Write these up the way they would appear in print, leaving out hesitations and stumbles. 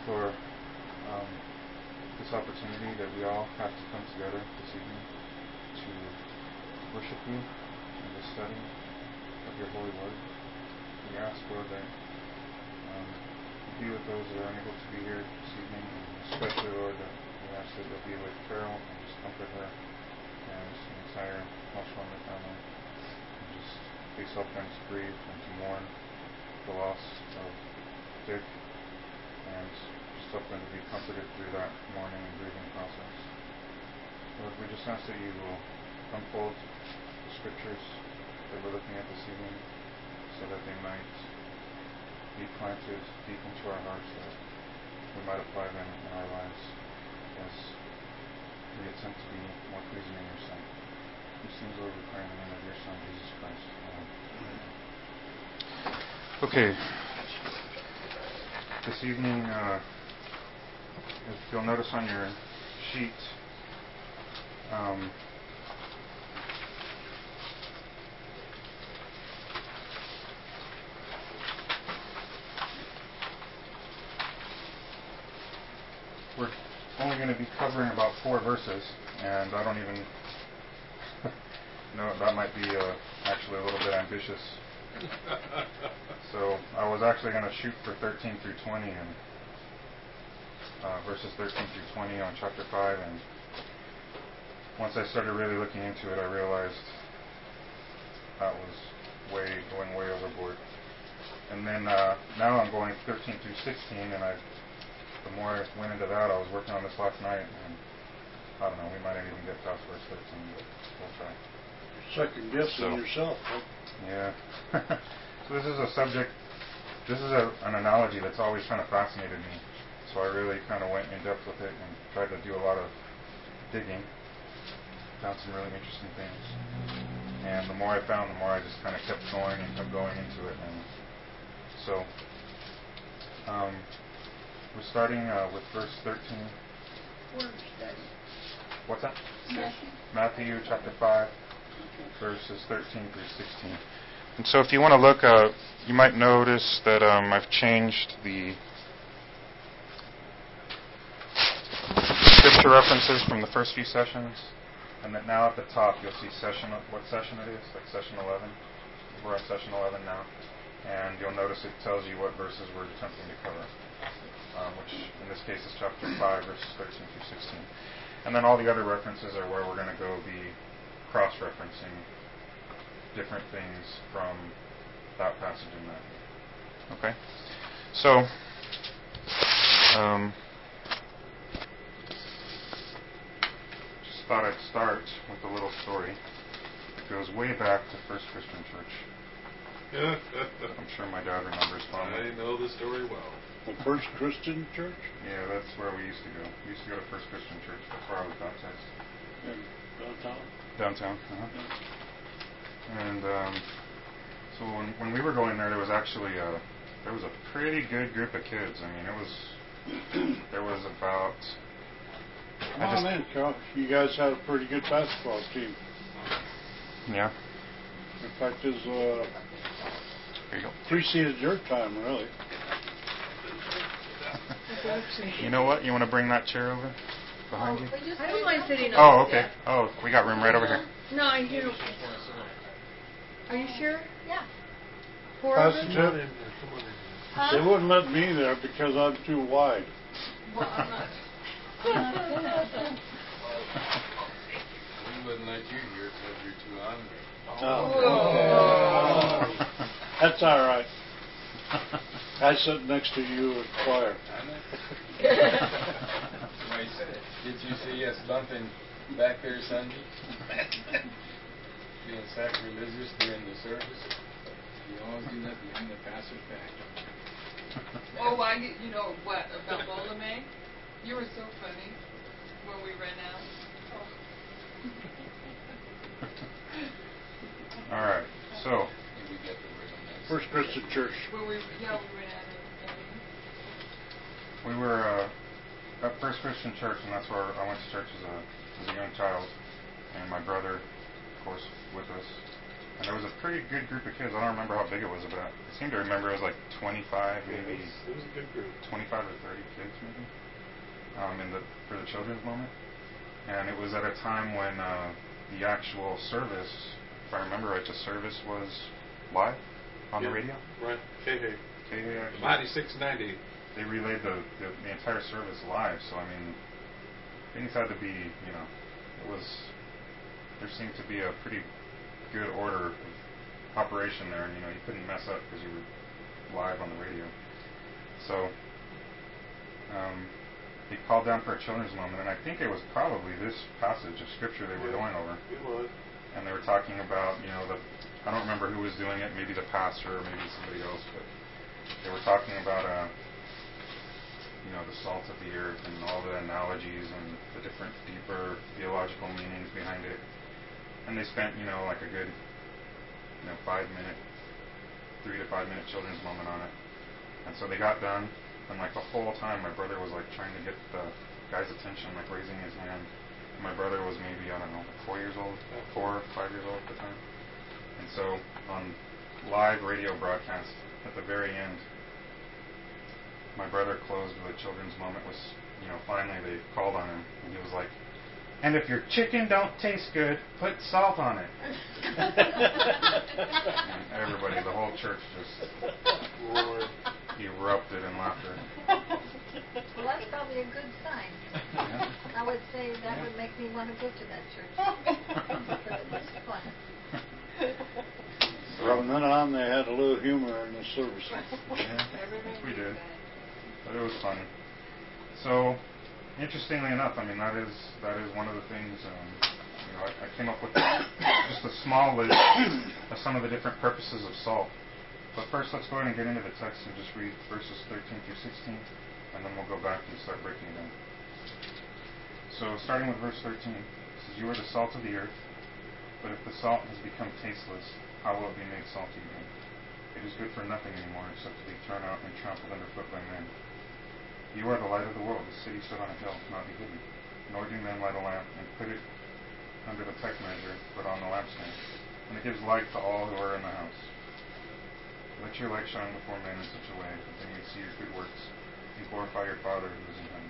for this opportunity that we all have to come together this evening to worship you in the study of your holy word. We ask, Lord, that you be with those that are unable to be here this evening, and especially, Lord, that we ask that you'll be with Carol and just comfort her and the entire Moshwanda family, and just please help them to grieve and to mourn the loss of Dick, and just help them to be comforted through that mourning and grieving process. Lord, we just ask that you will unfold the scriptures that we're looking at this evening so that they might be planted deep into our hearts, that we might apply them in our lives as we attempt to be more pleasing in your sight. These things, Lord, we pray in the name of your Son, Jesus Christ. Amen. Okay. This evening, if you'll notice on your sheet, we're only going to be covering about 4 verses, and I don't even know, that might be actually a little bit ambitious. So I was actually going to shoot for 13 through 20 and verses 13 through 20 on chapter 5, and once I started really looking into it, I realized that was going way overboard. And then now I'm going 13 through 16, and the more I went into that, I was working on this last night, and I don't know, we might not even get past verse 13, but we'll try. Second guessing yourself, huh? Yeah. So this is a subject, this is an analogy that's always kind of fascinated me. So I really kind of went in depth with it and tried to do a lot of digging. Found some really interesting things. And the more I found, the more I just kind of kept going into it. And so we're starting with verse 13. What's that? Matthew chapter 5, verses 13 through 16. And so if you want to look, you might notice that I've changed the scripture references from the first few sessions, and that now at the top you'll see what session it is, like session 11. We're on session 11 now, and you'll notice it tells you what verses we're attempting to cover, which in this case is chapter 5, verses 13 through 16. And then all the other references are where we're going to go be cross-referencing different things from that passage in Matthew. Okay? So, just thought I'd start with a little story. It goes way back to First Christian Church. I'm sure my dad remembers fondly. I know the story well. The First Christian Church? Yeah, that's where we used to go. We used to go to First Christian Church. That's where I was baptized. In downtown? Downtown, And so when we were going there was actually there was a pretty good group of kids. I mean, there was about... Come on in, Chuck. You guys had a pretty good basketball team. Yeah. In fact, it's Here you go. preceded your time, really. You know what? You want to bring that chair over behind you? I don't mind sitting on Oh, okay. Oh, we got room right over here. No, I hear. Are you sure? Yeah. Four Pass of the them? tip. Huh? They wouldn't let me there because I'm too wide. Well, I'm not. We wouldn't let you here because you're too hungry. Oh. That's all right. I sit next to you in choir. Did you see us bumping back there Sunday? Being sacrilegious during the service? You always do that behind the pastor's back. Oh, you know what about Lola May? You were so funny when we ran out. All right. So, First Christian Church. When we ran out of we were at First Christian Church, and that's where I went to church as a young child, and my brother, of course, with us. And there was a pretty good group of kids. I don't remember how big it was, but I seem to remember it was like 25, maybe It was a good group. 25 or 30 kids, maybe, for the children's moment. And it was at a time when the actual service, if I remember right, the service was live on the radio. Right. KH. KH actually. 96.90. They relayed the entire service live. So I mean, things had to be, there seemed to be a pretty good order of operation there, and you couldn't mess up because you were live on the radio. So they called down for a children's moment, and I think it was probably this passage of scripture they were going over. It was. And they were talking about, I don't remember who was doing it, maybe the pastor or maybe somebody else, but they were talking about the salt of the earth and all the analogies and the different deeper theological meanings behind it. And they spent, like a good, 3 to 5 minute children's moment on it. And so they got done, and like the whole time my brother was like trying to get the guy's attention, like raising his hand. And my brother was maybe, 4 years old, 4 or 5 years old at the time. And so on live radio broadcast, at the very end, my brother closed the children's moment with, finally they called on him, and he was like, "And if your chicken don't taste good, put salt on it." And everybody, the whole church just erupted in laughter. Well, that's probably a good sign. Yeah. I would say that would make me want to go to that church. But it was fun. From then on, they had a little humor in the service. Yeah, we did. But it was funny. So, interestingly enough, that is one of the things. I came up with just a small list of some of the different purposes of salt. But first, let's go ahead and get into the text and just read verses 13 through 16, and then we'll go back and start breaking it down. So, starting with verse 13, it says, "You are the salt of the earth, but if the salt has become tasteless, how will it be made salty again? It is good for nothing anymore except to be thrown out and trampled underfoot by men. You are the light of the world. The city stood on a hill cannot be hidden. Nor do men light a lamp and put it under the peck measure, but on the lampstand, and it gives light to all who are in the house. Let your light shine before men in such a way that they may see your good works and glorify your Father who is in heaven."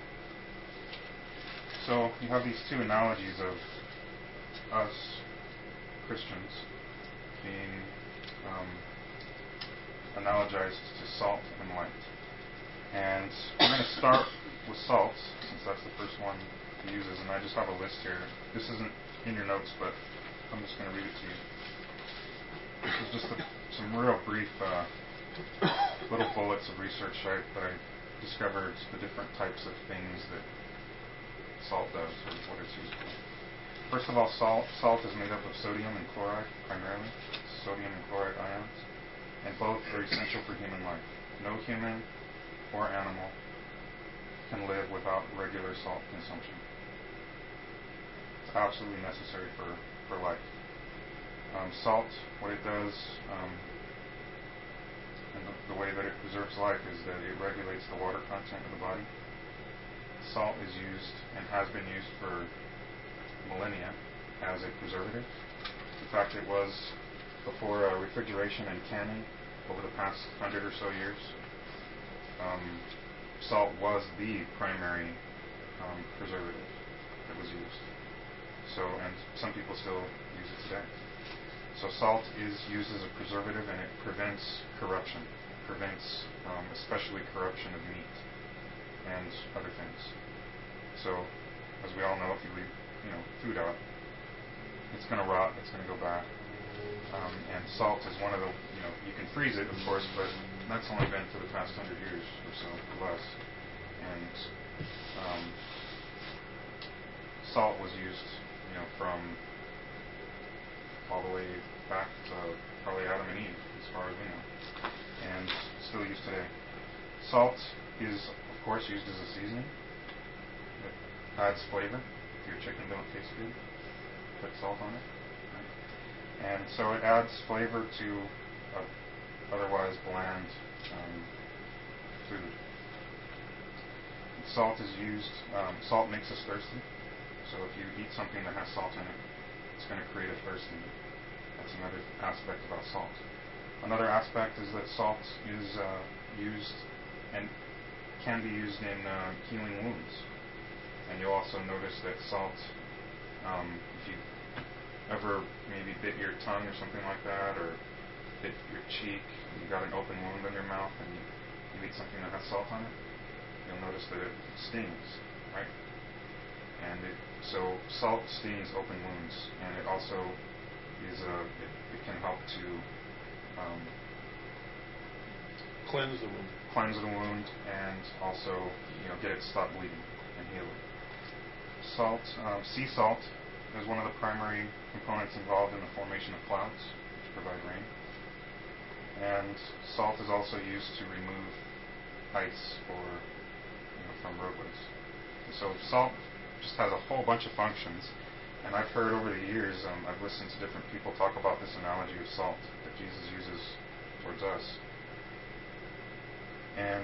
So you have these two analogies of us Christians being analogized to salt and light. And we're going to start with salt, since that's the first one he uses, and I just have a list here. This isn't in your notes, but I'm just going to read it to you. This is just some real brief little bullets of research that I discovered, the different types of things that salt does, or what it's used for. First of all, salt is made up of sodium and chloride, primarily. Sodium and chloride ions, and both are essential for human life. No human or animal can live without regular salt consumption. It's absolutely necessary for life. Salt, what it does, and the way that it preserves life is that it regulates the water content of the body. Salt is used and has been used for millennia as a preservative. In fact, it was before refrigeration and canning over the past 100 or so years. Salt was the primary preservative that was used. So, and some people still use it today. So salt is used as a preservative, and it prevents corruption. Prevents especially corruption of meat and other things. So, as we all know, if you leave food out, it's going to rot, it's going to go bad. And salt is one of the, you can freeze it, of course, but that's only been for the past 100 years or so, or less. And salt was used, from all the way back to probably Adam and Eve, as far as we know, and still used today. Salt is, of course, used as a seasoning. It adds flavor. If your chicken don't taste good, put salt on it. Right? And so it adds flavor to otherwise bland food. Salt is used, salt makes us thirsty. So if you eat something that has salt in it, it's going to create a thirst in you. That's another aspect about salt. Another aspect is that salt is used and can be used in healing wounds. And you'll also notice that salt, if you ever maybe bit your tongue or something like that, or bit your cheek, and you got an open wound in your mouth, and you eat something that has salt on it, you'll notice that it stings, right? And so salt stings open wounds, and it also is it can help to Cleanse the wound. cleanse the wound, and also get it to stop bleeding and heal it. Salt, sea salt, is one of the primary components involved in the formation of clouds, which provide rain. And salt is also used to remove ice from roadways. And so salt just has a whole bunch of functions. And I've heard over the years, I've listened to different people talk about this analogy of salt that Jesus uses towards us. And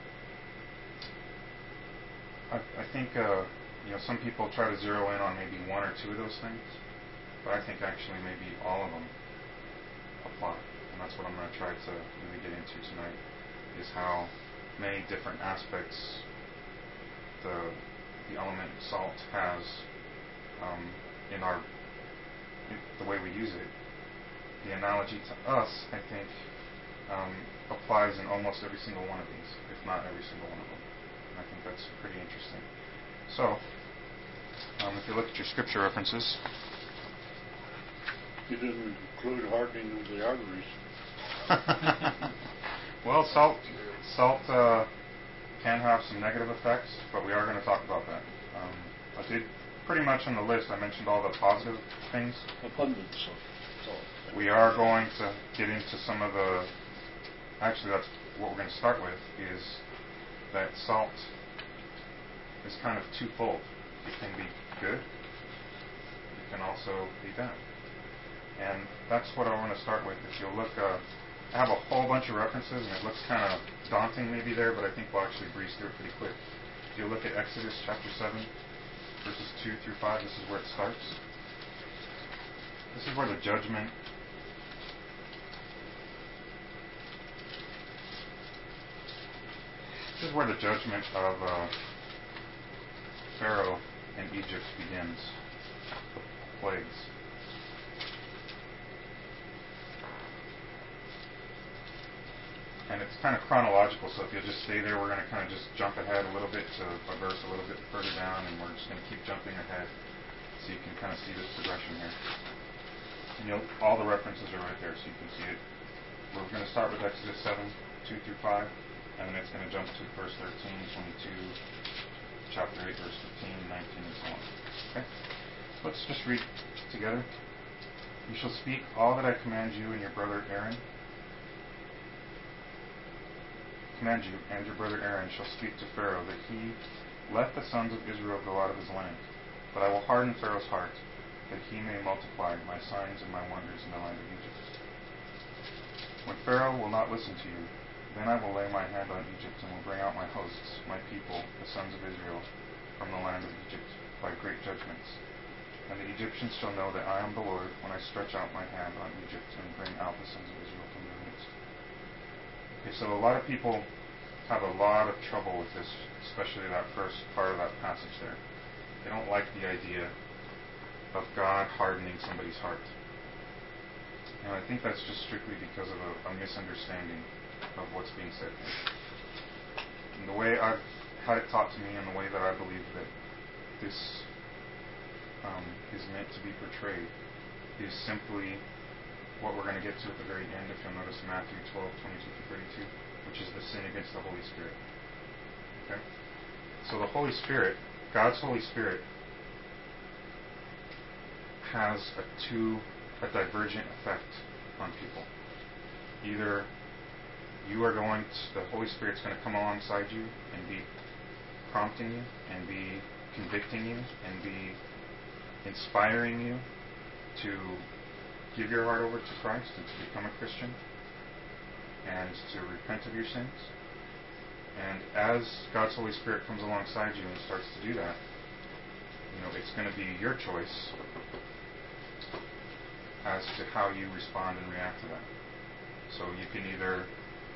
I think some people try to zero in on maybe one or two of those things, but I think actually maybe all of them apply. And that's what I'm going to try to really get into tonight, is how many different aspects the element salt has in the way we use it. The analogy to us, I think, applies in almost every single one of these, if not every single one of them. And I think that's pretty interesting. So, if you look at your scripture references, You didn't include hardening of the arteries. well, salt can have some negative effects, but we are going to talk about that. I did pretty much on the list. I mentioned all the positive things. Abundance of salt. We are going to get into some of the. Actually, that's what we're going to start with. Is that salt is kind of twofold. It can be good. It can also be bad. And that's what I want to start with. If you'll look, I have a whole bunch of references, and it looks kind of daunting maybe there, but I think we'll actually breeze through it pretty quick. If you look at Exodus chapter 7, verses 2 through 5, this is where it starts. This is where the judgment of Pharaoh and Egypt begins. The plagues. And it's kind of chronological, so if you'll just stay there, we're going to kind of just jump ahead a little bit to a verse a little bit further down, and we're just going to keep jumping ahead so you can kind of see this progression here. And all the references are right there, so you can see it. We're going to start with Exodus 7, 2 through 5, and then it's going to jump to verse 13, 22, chapter 8, verse 15, 19, and so on. Okay? Let's just read together. You shall speak all that I command you and your brother Aaron. Command you and your brother Aaron shall speak to Pharaoh that he let the sons of Israel go out of his land. But I will harden Pharaoh's heart, that he may multiply my signs and my wonders in the land of Egypt. When Pharaoh will not listen to you, then I will lay my hand on Egypt and will bring out my hosts, my people, the sons of Israel, from the land of Egypt by great judgments. And the Egyptians shall know that I am the Lord when I stretch out my hand on Egypt and bring out the sons of Israel from their midst. Okay, so a lot of people have a lot of trouble with this, especially that first part of that passage there. They don't like the idea of God hardening somebody's heart. And I think that's just strictly because of a misunderstanding of what's being said here. And the way I've had it taught to me, and the way that I believe that this is meant to be portrayed, is simply what we're going to get to at the very end, if you'll notice Matthew 12, 22 to 32, which is the sin against the Holy Spirit. Okay? So the Holy Spirit, God's Holy Spirit, has a divergent effect on people. Either the Holy Spirit's going to come alongside you and be prompting you and be convicting you and be inspiring you to give your heart over to Christ and to become a Christian and to repent of your sins. And as God's Holy Spirit comes alongside you and starts to do that, it's going to be your choice as to how you respond and react to that. So you can either,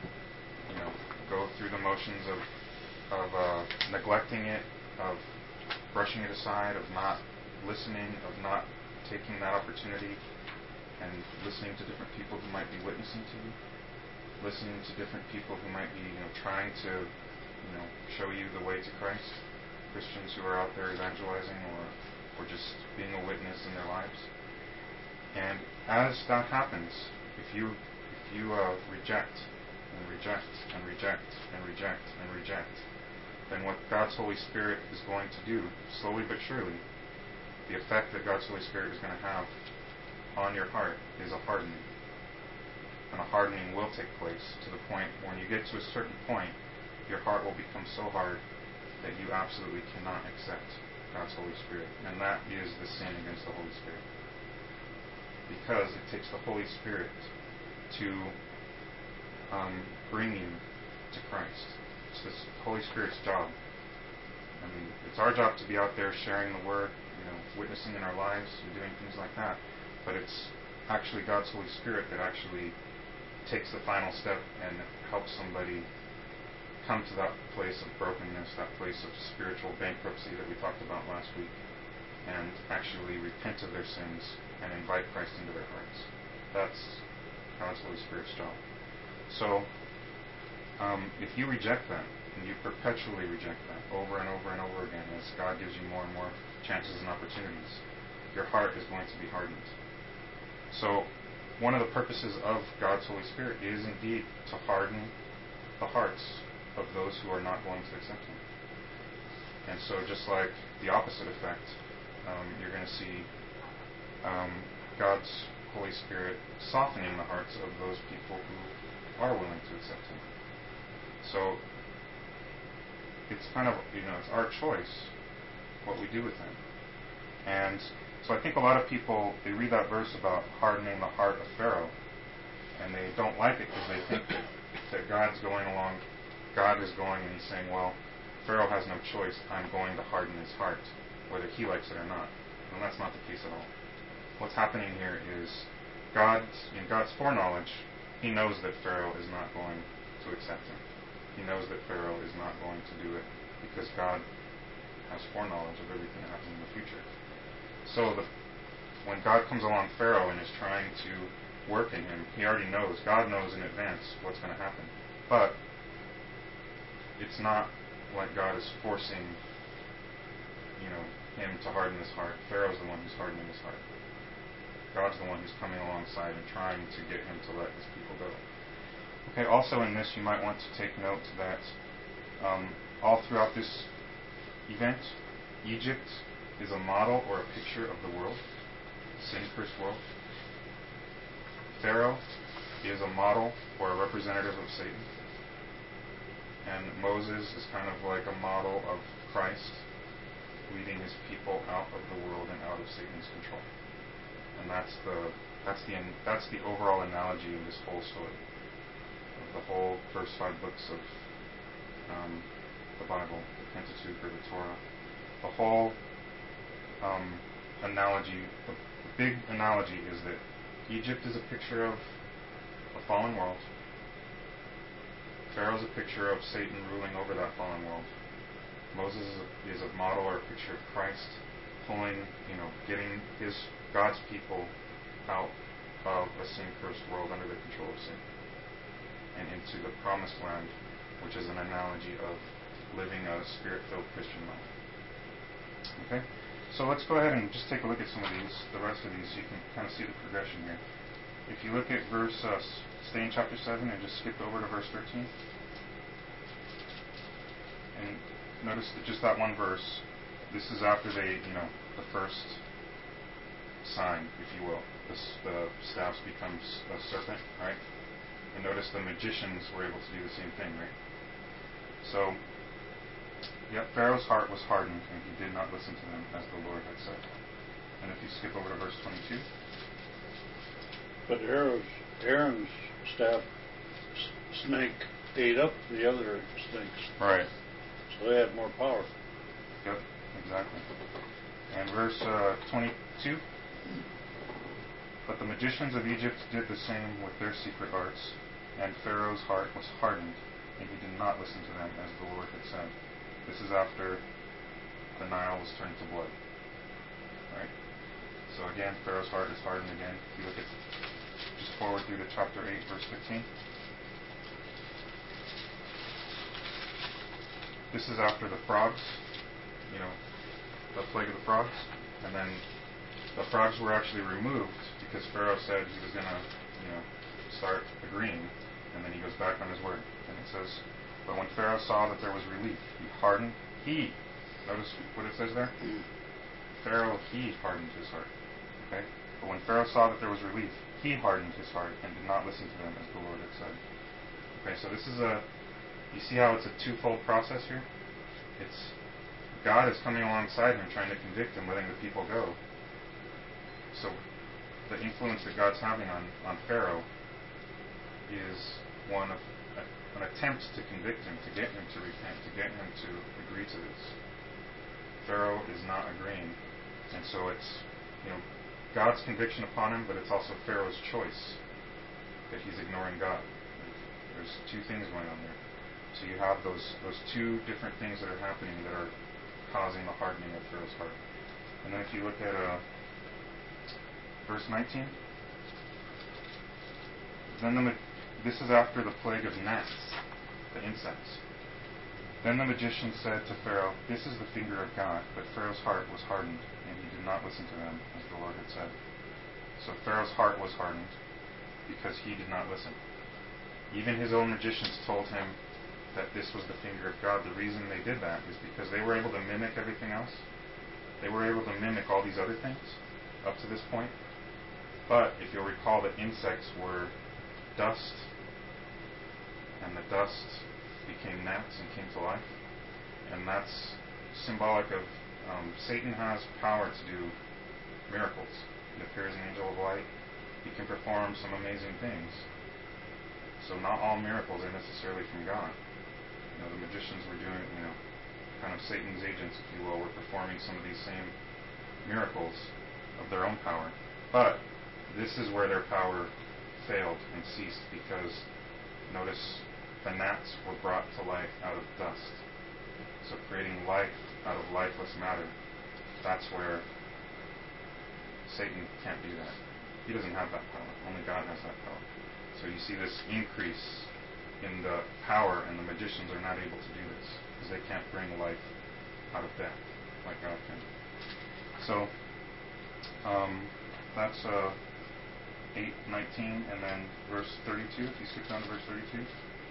go through the motions of neglecting it, of brushing it aside, of not listening, of not taking that opportunity and listening to different people who might be witnessing to you, listening to different people who might be, trying to, show you the way to Christ, Christians who are out there evangelizing or just being a witness in their lives. And as that happens, if you reject and reject and reject and reject and reject, then what God's Holy Spirit is going to do, slowly but surely, the effect that God's Holy Spirit is going to have on your heart is a hardening. And a hardening will take place to the point when you get to a certain point, your heart will become so hard that you absolutely cannot accept God's Holy Spirit. And that is the sin against the Holy Spirit. Because it takes the Holy Spirit to bring you to Christ. It's the Holy Spirit's job. I mean, it's our job to be out there sharing the Word, witnessing in our lives and doing things like that. But it's actually God's Holy Spirit that actually takes the final step and helps somebody come to that place of brokenness, that place of spiritual bankruptcy that we talked about last week, and actually repent of their sins and invite Christ into their hearts. That's God's Holy Spirit's job. So, if you reject that, and you perpetually reject that over and over and over again, as God gives you more and more chances and opportunities, your heart is going to be hardened. So, one of the purposes of God's Holy Spirit is indeed to harden the hearts of those who are not going to accept Him. And so, just like the opposite effect, you're going to see God's Holy Spirit softening the hearts of those people who are willing to accept Him. So, it's kind of, it's our choice what we do with Him. And so I think a lot of people, they read that verse about hardening the heart of Pharaoh, and they don't like it because they think that God's going along, God is going and He's saying, well, Pharaoh has no choice, I'm going to harden his heart, whether he likes it or not. And that's not the case at all. What's happening here is in God's foreknowledge, He knows that Pharaoh is not going to accept Him. He knows that Pharaoh is not going to do it because God has foreknowledge of everything that happens in the future. So when God comes along Pharaoh and is trying to work in him, He already knows, God knows in advance what's going to happen. But it's not like God is forcing, him to harden his heart. Pharaoh's the one who's hardening his heart. God's the one who's coming alongside and trying to get him to let his people go. Okay, also in this you might want to take note that all throughout this event, Egypt is a model or a picture of the world, sin-cursed world. Pharaoh is a model or a representative of Satan. And Moses is kind of like a model of Christ leading His people out of the world and out of Satan's control. And that's the overall analogy of this whole story, of the whole first 5 books of the Bible, the Pentateuch or the Torah. The whole analogy, the big analogy is that Egypt is a picture of a fallen world. Pharaoh is a picture of Satan ruling over that fallen world. Moses is a model or a picture of Christ pulling, getting God's people out of a sin-cursed world under the control of sin and into the promised land, which is an analogy of living a Spirit-filled Christian life. Okay? So let's go ahead and just take a look at some of these, the rest of these, so you can kind of see the progression here. If you look at stay in chapter 7 and just skip over to verse 13. And notice that just that one verse, this is after the first sign, if you will. The staffs becomes a serpent, right? And notice the magicians were able to do the same thing, right? So, Pharaoh's heart was hardened, and he did not listen to them, as the Lord had said. And if you skip over to verse 22. But Aaron's staff snake ate up the other snakes. Right. So they had more power. Yep, exactly. And verse 22. But the magicians of Egypt did the same with their secret arts, and Pharaoh's heart was hardened, and he did not listen to them as the Lord had said. This is after the Nile was turned to blood. Right? So again, Pharaoh's heart is hardened again. If you look at, just forward through to chapter 8, verse 15. This is after the frogs, the plague of the frogs. And then the frogs were actually removed because Pharaoh said he was going to, start agreeing. And then he goes back on his word. And it says, but when Pharaoh saw that there was relief, notice what it says there? Pharaoh, he hardened his heart. Okay? But when Pharaoh saw that there was relief, he hardened his heart and did not listen to them as the Lord had said. Okay, so this is you see how it's a twofold process here? It's God is coming alongside him trying to convict him, letting the people go. So the influence that God's having on Pharaoh is one of an attempt to convict him, to get him to repent, to get him to agree to this. Pharaoh is not agreeing. And so it's, God's conviction upon him, but it's also Pharaoh's choice that he's ignoring God. There's two things going on there. So you have those two different things that are happening that are causing the hardening of Pharaoh's heart. And then if you look at verse 19, this is after the plague of gnats, the insects. Then the magician said to Pharaoh, this is the finger of God. But Pharaoh's heart was hardened, and he did not listen to them, as the Lord had said. So Pharaoh's heart was hardened because he did not listen. Even his own magicians told him that this was the finger of God. The reason they did that is because they were able to mimic everything else. They were able to mimic all these other things up to this point. But if you'll recall, the insects were dust, and the dust became gnats and came to life. And that's symbolic of Satan has power to do miracles. He appears an angel of light. He can perform some amazing things. So not all miracles are necessarily from God. The magicians were doing, kind of Satan's agents, if you will, were performing some of these same miracles of their own power. But this is where their power failed and ceased, because notice the gnats were brought to life out of dust. So creating life out of lifeless matter, that's where Satan can't do that. He doesn't have that power. Only God has that power. So you see this increase in the power, and the magicians are not able to do this because they can't bring life out of death like God can. So that's 8:19, and then verse 32. If you skip down to verse 32.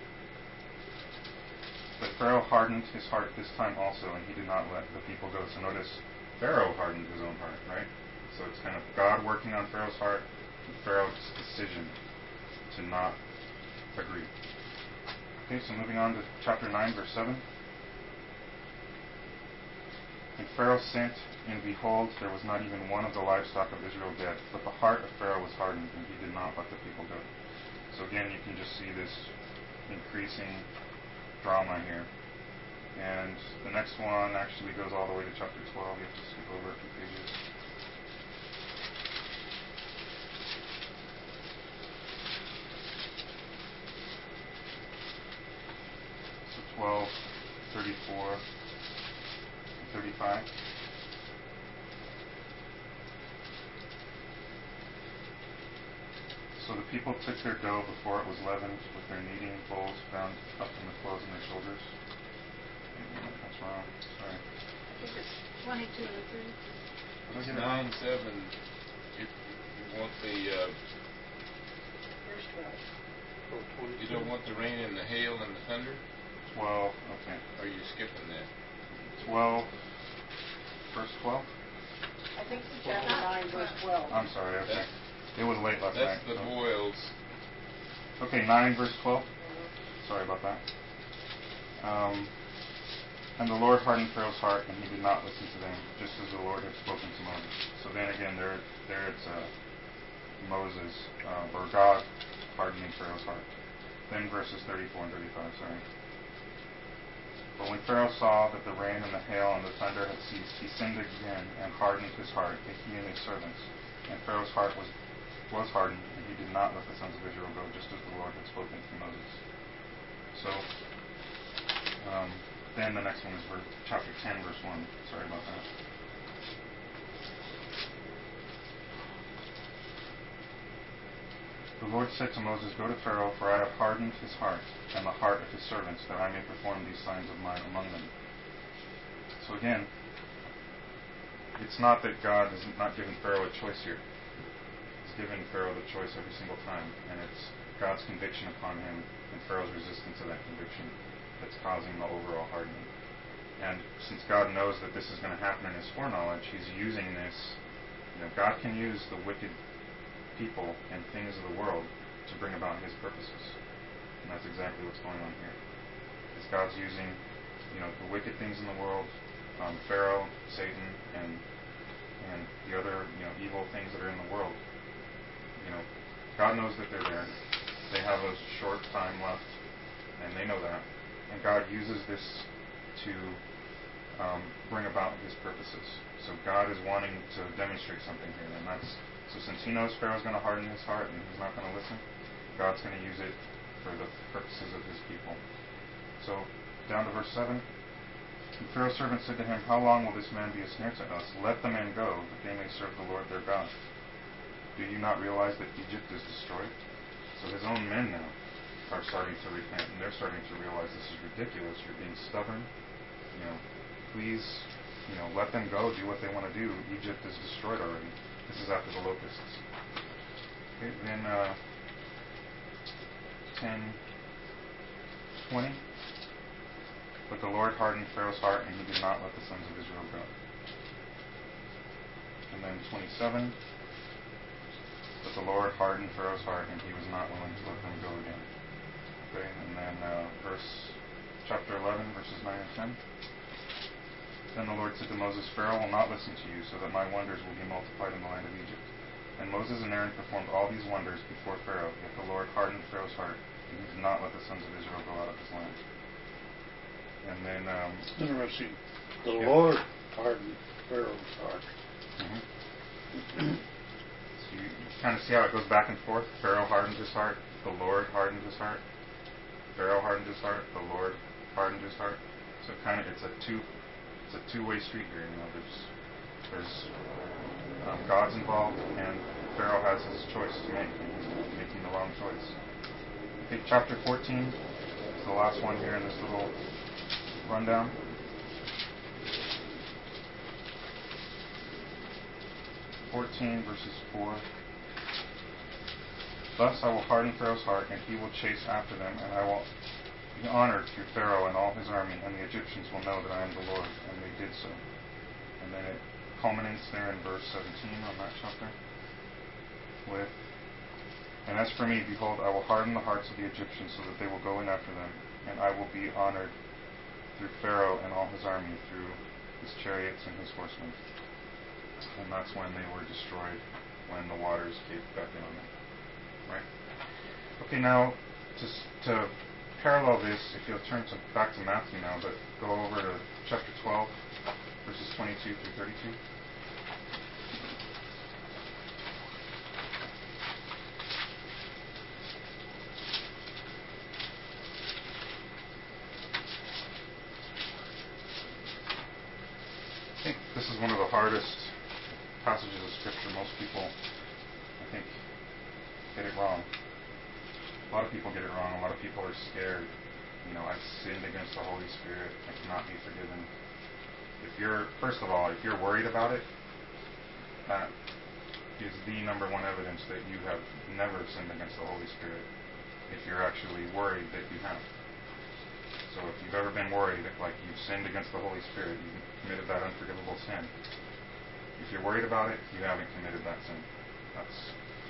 But Pharaoh hardened his heart this time also, and he did not let the people go. So notice Pharaoh hardened his own heart, right? So it's kind of God working on Pharaoh's heart, and Pharaoh's decision to not agree. Okay, so moving on to chapter 9, verse 7. And Pharaoh sent, and behold, there was not even one of the livestock of Israel dead, but the heart of Pharaoh was hardened, and he did not let the people go. So again, you can just see this increasing drama here. And the next one actually goes all the way to chapter 12. You have to skip over a few pages. So 12, 34, and 35. So the people took their dough before it was leavened with their kneading bowls bound up in the clothes on their shoulders. That's wrong. Sorry. I think it's 22 or 30. It's 9:7. If you want the, Verse 12. you don't want the rain and the hail and the thunder? 12, okay. Or are you skipping that? 12, verse 12? I think it's chapter 9, verse 12. I'm sorry, okay. It was late last night. That's the boils. Okay, 9 verse 12. Sorry about that. And the Lord hardened Pharaoh's heart, and he did not listen to them, just as the Lord had spoken to Moses. So then again, there it's Moses, or God hardening Pharaoh's heart. Then verses 34 and 35, sorry. But when Pharaoh saw that the rain and the hail and the thunder had ceased, he sinned again and hardened his heart, he and his servants. And Pharaoh's heart was was hardened, and he did not let the sons of Israel go, just as the Lord had spoken through Moses. So, then the next one is chapter 10, verse 1. Sorry about that. The Lord said to Moses, "Go to Pharaoh, for I have hardened his heart and the heart of his servants, that I may perform these signs of mine among them." So again, it's not that God is not giving Pharaoh a choice here. He's giving Pharaoh the choice every single time, and it's God's conviction upon him and Pharaoh's resistance to that conviction that's causing the overall hardening. And since God knows that this is going to happen in his foreknowledge, he's using this. God can use the wicked people and things of the world to bring about his purposes. And that's exactly what's going on here. Is God's using, the wicked things in the world, Pharaoh, Satan, and the other, evil things that are in the world. God knows that they're there. They have a short time left, and they know that. And God uses this to bring about his purposes. So God is wanting to demonstrate something here, and so since he knows Pharaoh's going to harden his heart and he's not going to listen, God's going to use it for the purposes of his people. So, down to verse 7. And Pharaoh's servant said to him, "How long will this man be a snare to us? Let the man go, that they may serve the Lord their God. Do you not realize that Egypt is destroyed?" So his own men now are starting to repent, and they're starting to realize this is ridiculous. You're being stubborn. Please, let them go, do what they want to do. Egypt is destroyed already. This is after the locusts. Okay, then 10:20. But the Lord hardened Pharaoh's heart, and he did not let the sons of Israel go. And then 27. But the Lord hardened Pharaoh's heart, and he was not willing to let them go again. Okay, and then chapter 11, verses 9 and 10. Then the Lord said to Moses, "Pharaoh will not listen to you, so that my wonders will be multiplied in the land of Egypt." And Moses and Aaron performed all these wonders before Pharaoh, yet the Lord hardened Pharaoh's heart, and he did not let the sons of Israel go out of his land. And then... Interesting. The Lord hardened Pharaoh's heart. Mm-hmm. So you kind of see how it goes back and forth. Pharaoh hardened his heart. The Lord hardened his heart. Pharaoh hardened his heart. The Lord hardened his heart. So it's a two-way street here. There's God's involved, and Pharaoh has his choice to make. He's making the wrong choice. Okay, chapter 14 is the last one here in this little rundown. Verses 4. "Thus I will harden Pharaoh's heart, and he will chase after them, and I will be honored through Pharaoh and all his army, and the Egyptians will know that I am the Lord." And they did so. And then it culminates there in verse 17 on that chapter with, "And as for me, behold, I will harden the hearts of the Egyptians, so that they will go in after them, and I will be honored through Pharaoh and all his army, through his chariots and his horsemen." And that's when they were destroyed, when the waters caved back in on them. Right? Okay, now, to parallel this, if you'll turn back to Matthew now, but go over to chapter 12, verses 22 through 32. I think this is one of the hardest passages of Scripture. Most people, I think, get it wrong. A lot of people get it wrong. A lot of people are scared. I've sinned against the Holy Spirit. I cannot be forgiven. First of all, if you're worried about it, that is the number one evidence that you have never sinned against the Holy Spirit. If you're actually worried that you have. So if you've ever been worried, like you've sinned against the Holy Spirit, you've committed that unforgivable sin. If you're worried about it, you haven't committed that sin. That's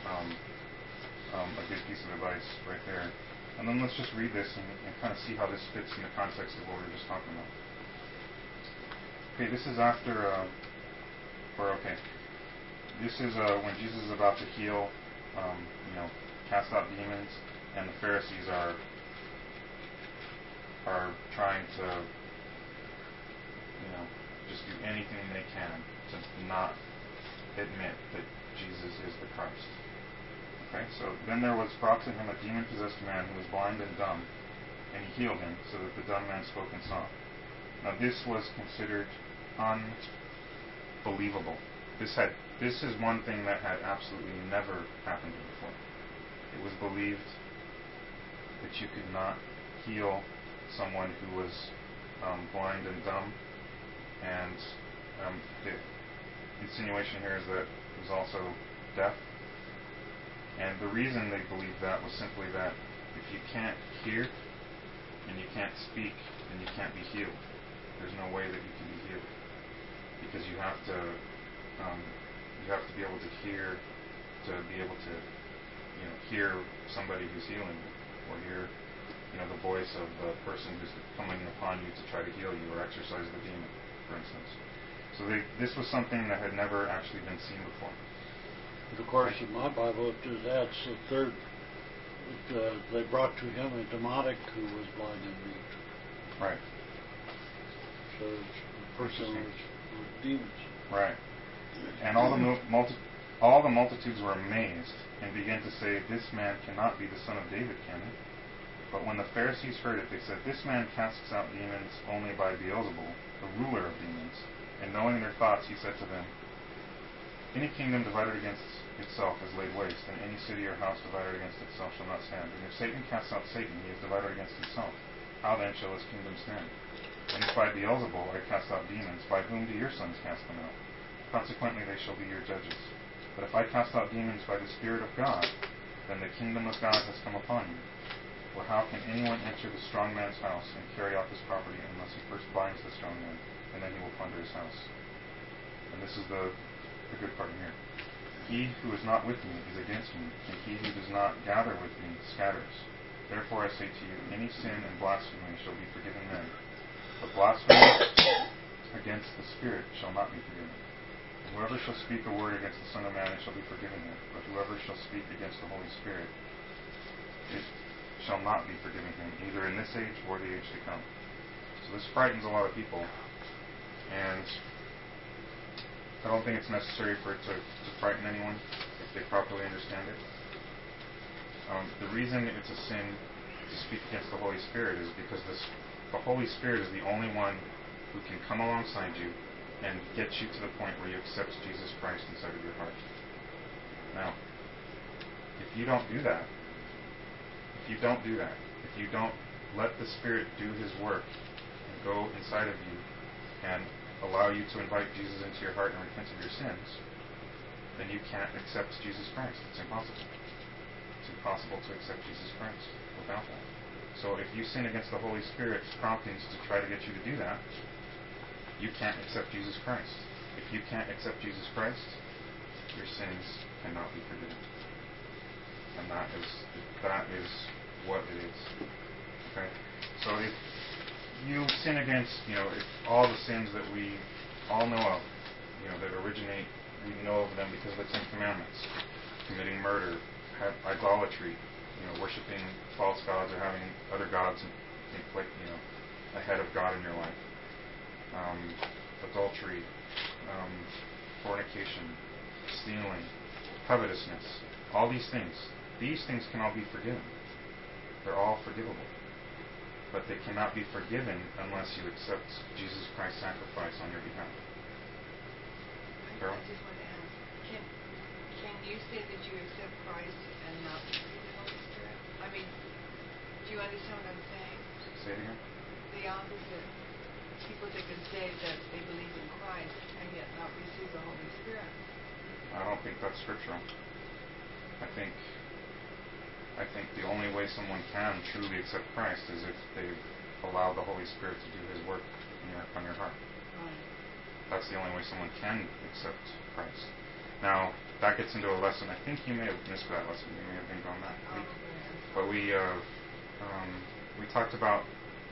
a good piece of advice right there. And then let's just read this and kind of see how this fits in the context of what we were just talking about. Okay, this is after, this is when Jesus is about to heal, cast out demons, and the Pharisees are trying to, just do anything they can to not admit that Jesus is the Christ. Okay, so then there was brought to him a demon-possessed man who was blind and dumb, and he healed him, so that the dumb man spoke and saw. Now this was considered unbelievable. This is one thing that had absolutely never happened before. It was believed that you could not heal someone who was blind and dumb, and the insinuation here is that it was also deaf. And the reason they believed that was simply that if you can't hear and you can't speak, then you can't be healed. There's no way that you can be healed, because you have to be able to hear hear somebody who's healing you, or hear the voice of the person who's coming upon you to try to heal you or exorcise the demon, for instance. So this was something that had never actually been seen before. But of course, in my Bible, it adds the third. They brought to him a demonic who was blind and mute. Right. So the person was with demons. Right. And all the multitudes were amazed and began to say, "This man cannot be the son of David, can he?" But when the Pharisees heard it, they said, "This man casts out demons only by Beelzebul, the ruler of demons." And knowing their thoughts, he said to them, "Any kingdom divided against itself is laid waste, and any city or house divided against itself shall not stand. And if Satan casts out Satan, he is divided against himself. How then shall his kingdom stand? And if by Beelzebul I cast out demons, by whom do your sons cast them out? Consequently they shall be your judges. But if I cast out demons by the Spirit of God, then the kingdom of God has come upon you. For how can anyone enter the strong man's house and carry off his property unless he first binds the strong man, and then he will plunder his house?" And this is the good part here. "He who is not with me is against me, and he who does not gather with me scatters. Therefore I say to you, any sin and blasphemy shall be forgiven men, but blasphemy against the Spirit shall not be forgiven. And whoever shall speak a word against the Son of Man, it shall be forgiven him. But whoever shall speak against the Holy Spirit, it shall not be forgiven him, either in this age or the age to come." So this frightens a lot of people, and I don't think it's necessary for it to frighten anyone if they properly understand it. The reason it's a sin to speak against the Holy Spirit is because the Holy Spirit is the only one who can come alongside you and get you to the point where you accept Jesus Christ inside of your heart. Now, if you don't do that, if you don't let the Spirit do His work and go inside of you and allow you to invite Jesus into your heart and repent of your sins, then you can't accept Jesus Christ. It's impossible. It's impossible to accept Jesus Christ without that. So if you sin against the Holy Spirit's promptings to try to get you to do that, you can't accept Jesus Christ. If you can't accept Jesus Christ, your sins cannot be forgiven. And that is what it is. Okay? So if you sin against, if all the sins that we all know of, that originate, we know of them because of the Ten Commandments: committing murder, idolatry, worshiping false gods or having other gods ahead of God in your life, adultery, fornication, stealing, covetousness, all these things can all be forgiven. They're all forgivable. But they cannot be forgiven unless you accept Jesus Christ's sacrifice on your behalf. Carol? I just want to ask, can you say that you accept Christ and not receive the Holy Spirit? I mean, do you understand what I'm saying? Say it again. The opposite. People that can say that they believe in Christ and yet not receive the Holy Spirit. I don't think that's scriptural. I think the only way someone can truly accept Christ is if they've allowed the Holy Spirit to do His work on your heart. Right. That's the only way someone can accept Christ. Now, that gets into a lesson. I think you may have missed that lesson. You may have been gone that week. But we talked about,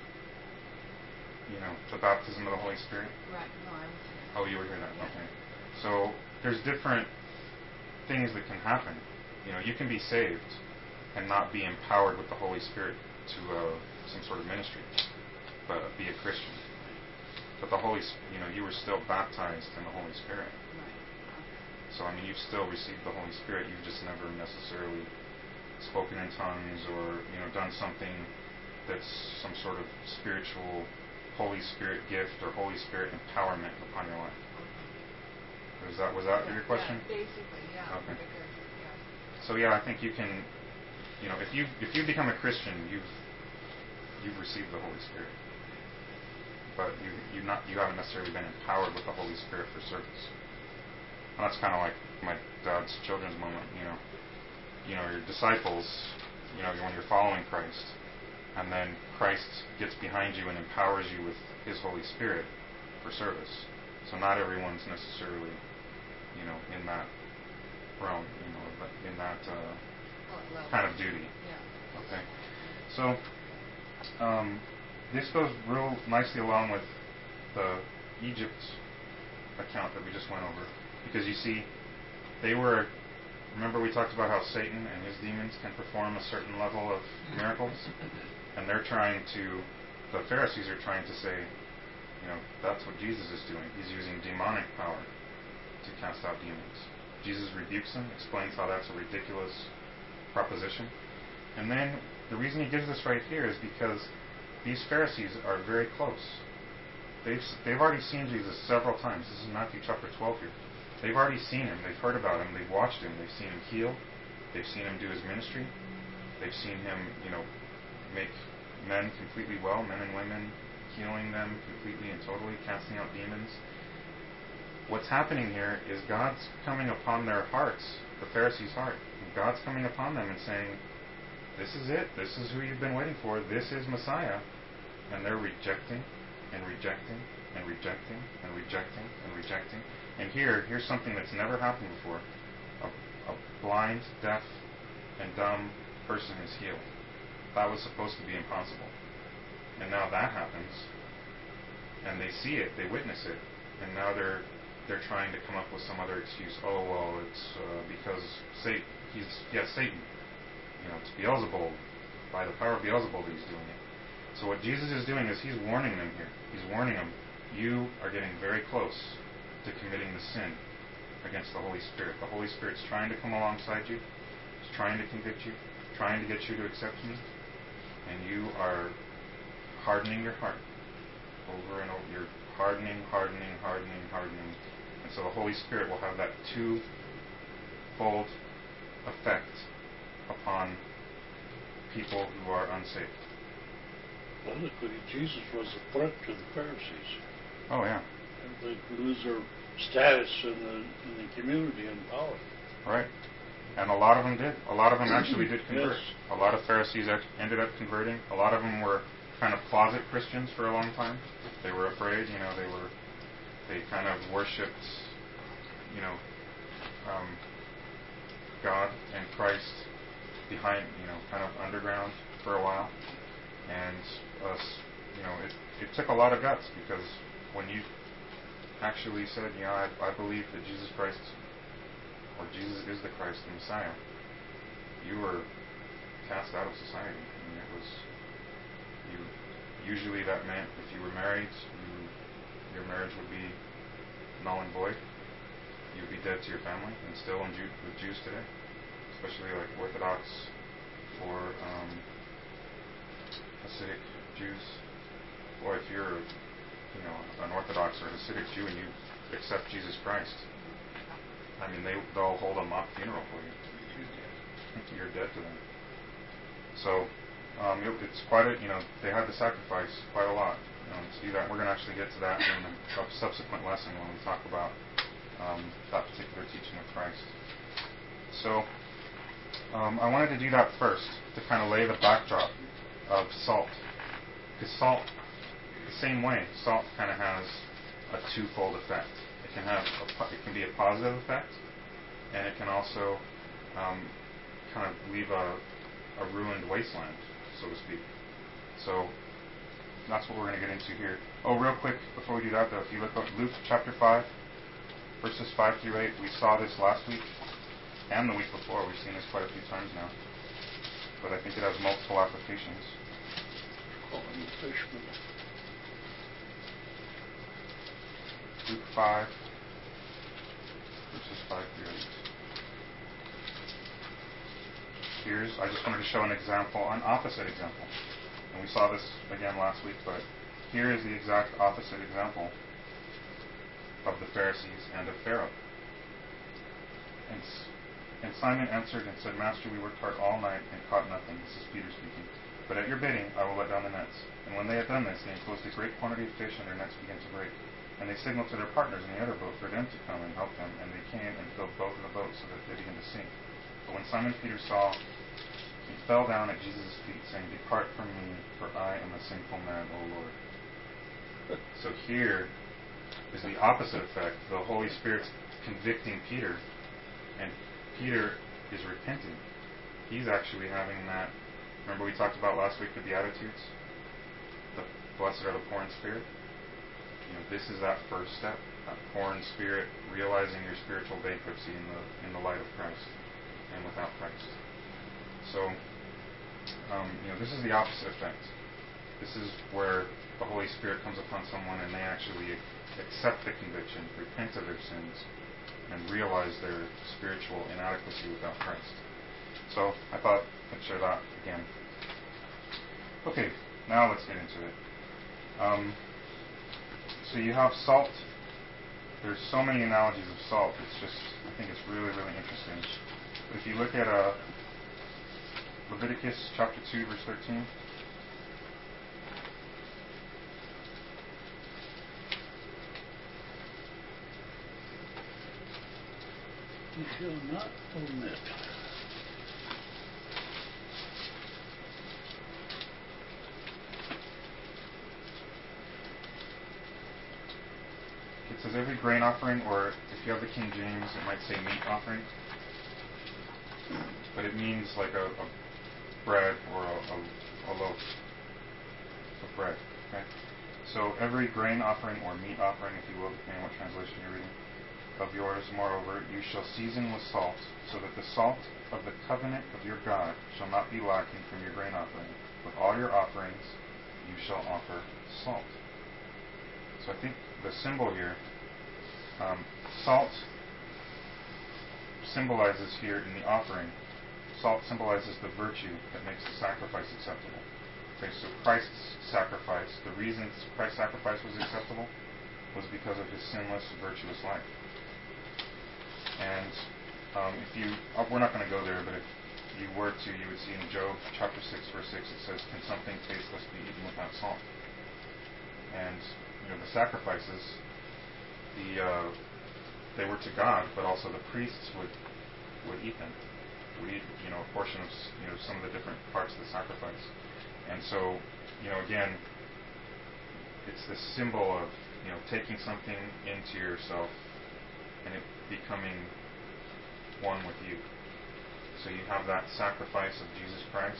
the baptism of the Holy Spirit. Right. No, I was here. Oh, you were here then. Yeah. Okay. So there's different things that can happen. You can be saved and not be empowered with the Holy Spirit to some sort of ministry, but be a Christian. But the you were still baptized in the Holy Spirit. Right. Okay. So, I mean, you've still received the Holy Spirit. You've just never necessarily spoken in tongues or, done something that's some sort of spiritual Holy Spirit gift or Holy Spirit empowerment upon your life. Was that your question? Yeah, basically, yeah. Okay. Because, So I think you can, if you become a Christian, you've received the Holy Spirit, but you haven't necessarily been empowered with the Holy Spirit for service. And that's kind of like my dad's children's moment. Your disciples, when you're following Christ, and then Christ gets behind you and empowers you with His Holy Spirit for service. So not everyone's necessarily, in that realm, in that kind of duty. yeah. Okay. So this goes real nicely along with the Egypt account that we just went over, because you see, remember we talked about how Satan and his demons can perform a certain level of miracles, and the Pharisees are trying to say, that's what Jesus is doing. He's using demonic power to cast out demons. Jesus rebukes them, explains how that's a ridiculous proposition. And then the reason he gives this right here is because these Pharisees are very close. They've already seen Jesus several times. This is Matthew chapter 12 here. They've already seen Him. They've heard about Him. They've watched Him. They've seen Him heal. They've seen Him do His ministry. They've seen Him, make men completely well, men and women, healing them completely and totally, casting out demons. What's happening here is God's coming upon their hearts, the Pharisees' heart. God's coming upon them and saying, this is it. This is who you've been waiting for. This is Messiah. And they're rejecting and rejecting and rejecting and rejecting and rejecting. And here's something that's never happened before. A blind, deaf, and dumb person is healed. That was supposed to be impossible. And now that happens. And they see it. They witness it. And now they're trying to come up with some other excuse. Oh, well, it's because Satan. Satan. It's Beelzebul. By the power of Beelzebul he's doing it. So what Jesus is doing is He's warning them here. He's warning them, you are getting very close to committing the sin against the Holy Spirit. The Holy Spirit's trying to come alongside you. He's trying to convict you, trying to get you to accept Me. And you are hardening your heart over and over. You're hardening. And so the Holy Spirit will have that twofold effect upon people who are unsaved. Politically, Jesus was a threat to the Pharisees. Oh, yeah. And they'd lose their status in the community and power. Right. And a lot of them did. A lot of them actually did convert. Yes. A lot of Pharisees ended up converting. A lot of them were kind of closet Christians for a long time. They were afraid, they kind of worshipped, God and Christ behind, kind of underground for a while. And it took a lot of guts, because when you actually said, I believe that Jesus Christ, or Jesus is the Christ, the Messiah, you were cast out of society. I mean, usually that meant if you were married, your marriage would be null and void. You would be dead to your family, and still with Jews today, especially like Orthodox or Hasidic Jews. Or if you're, an Orthodox or Hasidic Jew and you accept Jesus Christ, I mean, they'll hold a mock funeral for you. You're dead to them. So it's quite a, they had to sacrifice quite a lot to do that. We're going to actually get to that in a subsequent lesson when we talk about that particular teaching of Christ. So I wanted to do that first to kind of lay the backdrop of salt. Because salt, the same way, salt kind of has a twofold effect. It can be a positive effect, and it can also kind of leave a ruined wasteland, so to speak. So that's what we're going to get into here. Oh, real quick, before we do that, though, if you look at Luke chapter 5, verses 5 through 8, we saw this last week and the week before. We've seen this quite a few times now. But I think it has multiple applications. Calling the fishermen. Luke 5, verses 5 through 8. I just wanted to show an example, an opposite example. And we saw this again last week, but here is the exact opposite example of the Pharisees and of Pharaoh. And Simon answered and said, Master, we worked hard all night and caught nothing. This is Peter speaking. But at your bidding, I will let down the nets. And when they had done this, they enclosed a great quantity of fish, and their nets began to break. And they signaled to their partners in the other boat for them to come and help them. And they came and filled both of the boats so that they began to sink. But when Simon Peter saw, he fell down at Jesus' feet, saying, Depart from me, for I am a sinful man, O Lord. So here is the opposite effect. The Holy Spirit's convicting Peter, and Peter is repenting. He's actually having that. Remember we talked about last week the Beatitudes? The blessed are the poor in spirit. This is that first step, that poor in spirit, realizing your spiritual bankruptcy in the light of Christ and without Christ. So, this is the opposite effect. This is where the Holy Spirit comes upon someone and they actually accept the conviction, repent of their sins, and realize their spiritual inadequacy without Christ. So, I thought I'd share that again. Okay, now let's get into it. So you have salt. There's so many analogies of salt. I think it's really, really interesting. But if you look at Leviticus chapter 2, verse 13. You shall not omit. It says every grain offering, or if you have the King James, it might say meat offering. But it means like a bread or a loaf of bread. Okay? So every grain offering or meat offering, if you will, depending on what translation you're reading, of yours, moreover, you shall season with salt, so that the salt of the covenant of your God shall not be lacking from your grain offering. With all your offerings you shall offer salt. So I think the symbol here, salt symbolizes here in the offering, salt symbolizes the virtue that makes the sacrifice acceptable. Okay, so Christ's sacrifice, the reason Christ's sacrifice was acceptable was because of his sinless, virtuous life. And we're not going to go there, but if you were to, you would see in Job chapter 6, verse 6, it says, Can something tasteless be eaten without salt? And, the sacrifices, they were to God, but also the priests would eat them. Would eat, a portion of, some of the different parts of the sacrifice. And so, again, it's the symbol of, taking something into yourself and it becoming one with you. So you have that sacrifice of Jesus Christ,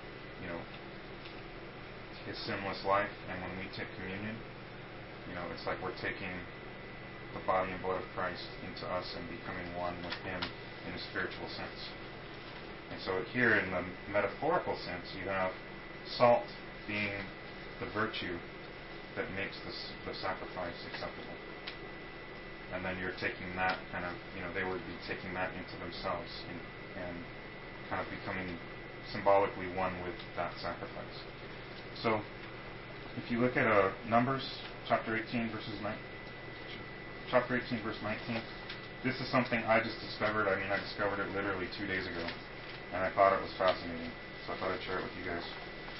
his sinless life, and when we take communion, it's like we're taking the body and blood of Christ into us and becoming one with him in a spiritual sense. And so here in the metaphorical sense, you have salt being the virtue that makes the sacrifice acceptable. And then you're taking that kind of, they would be taking that into themselves and kind of becoming symbolically one with that sacrifice. So, if you look at Numbers chapter 18, verse 19, this is something I just discovered. I discovered it literally 2 days ago, and I thought it was fascinating, so I thought I'd share it with you guys.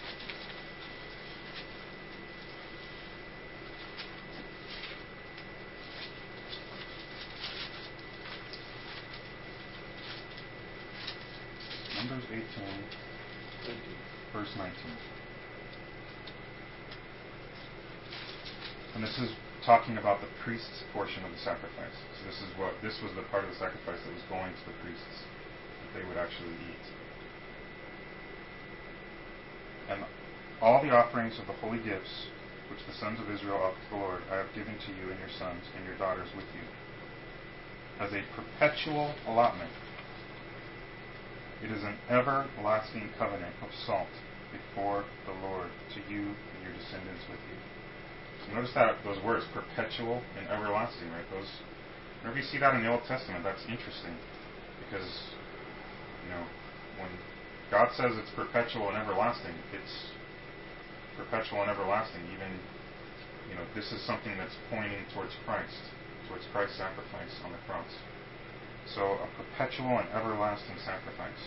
Numbers 18, verse 19. And this is talking about the priest's portion of the sacrifice. So this was the part of the sacrifice that was going to the priests, that they would actually eat. And all the offerings of the holy gifts which the sons of Israel offer to the Lord, I have given to you and your sons and your daughters with you, as a perpetual allotment. It is an everlasting covenant of salt before the Lord to you and your descendants with you. So notice that those words, perpetual and everlasting, right? Whenever you see that in the Old Testament, that's interesting. Because, when God says it's perpetual and everlasting, it's perpetual and everlasting. Even, this is something that's pointing towards Christ's sacrifice on the cross. So a perpetual and everlasting sacrifice.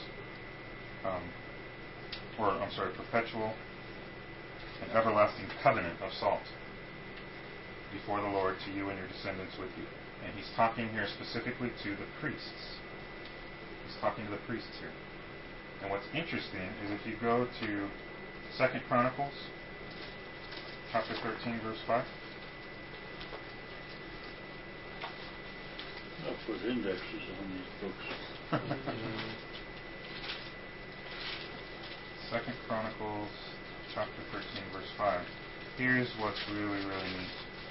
Perpetual and everlasting covenant of salt before the Lord to you and your descendants with you. And he's talking here specifically to the priests. He's talking to the priests here. And what's interesting is if you go to 2 Chronicles chapter 13, verse 5. I'll put indexes on these books. 2 Chronicles chapter 13, verse 5. Here's what's really, really neat.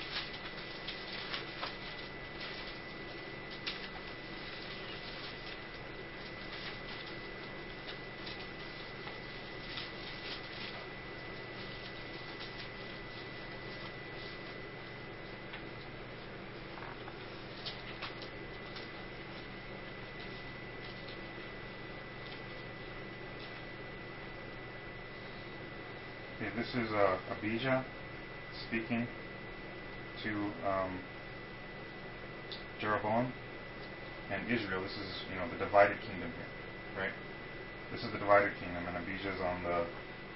This is Abijah speaking to Jeroboam and Israel. This is, the divided kingdom here, right? This is the divided kingdom, and Abijah is on the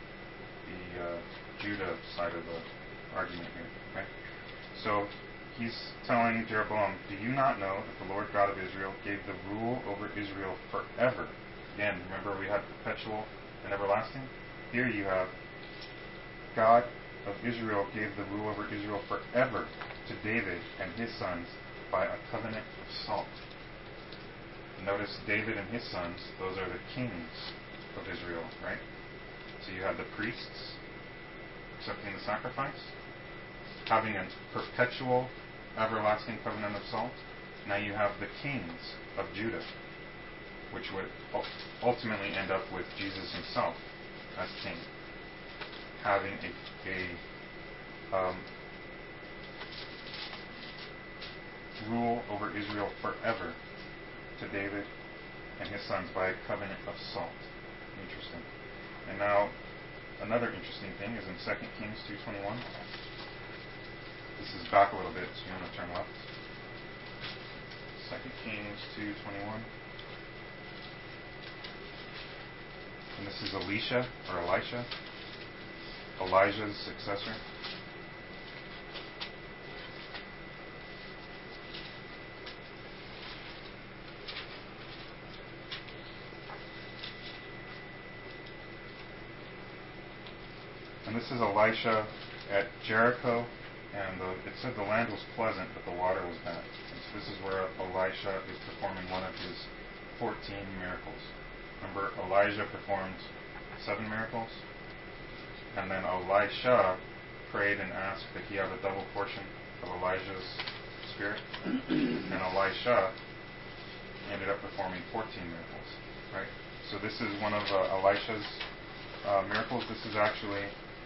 Judah side of the argument here, right? So he's telling Jeroboam, do you not know that the Lord God of Israel gave the rule over Israel forever? Again, remember we had perpetual and everlasting? Here you have God of Israel gave the rule over Israel forever to David and his sons by a covenant of salt. Notice David and his sons, those are the kings of Israel, right? So you have the priests accepting the sacrifice, having a perpetual, everlasting covenant of salt. Now you have the kings of Judah, which would ultimately end up with Jesus himself as king, having a rule over Israel forever to David and his sons by a covenant of salt. Interesting. And now, another interesting thing is in 2 Kings 2:21. This is back a little bit, so you want to turn left. 2 Kings 2:21. And this is Elisha, or Elisha, Elijah's successor. And this is Elisha at Jericho, and it said the land was pleasant, but the water was bad. And so this is where Elisha is performing one of his 14 miracles. Remember, Elijah performed 7 miracles, and then Elisha prayed and asked that he have a double portion of Elijah's spirit, and Elisha ended up performing 14 miracles. Right. So this is one of Elisha's miracles. This is actually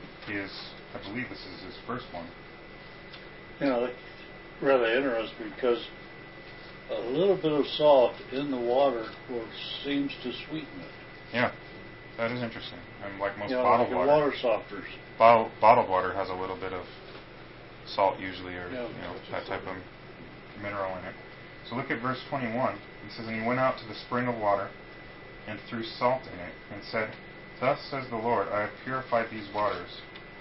I believe this is his first one. That's really interesting because a little bit of salt in the water seems to sweeten it. Yeah, that is interesting. And like most bottled water, water softeners. Bottled water has a little bit of salt usually, or that type of mineral in it. So look at verse 21. He says, "And he went out to the spring of water and threw salt in it, and said, Thus says the Lord, I have purified these waters.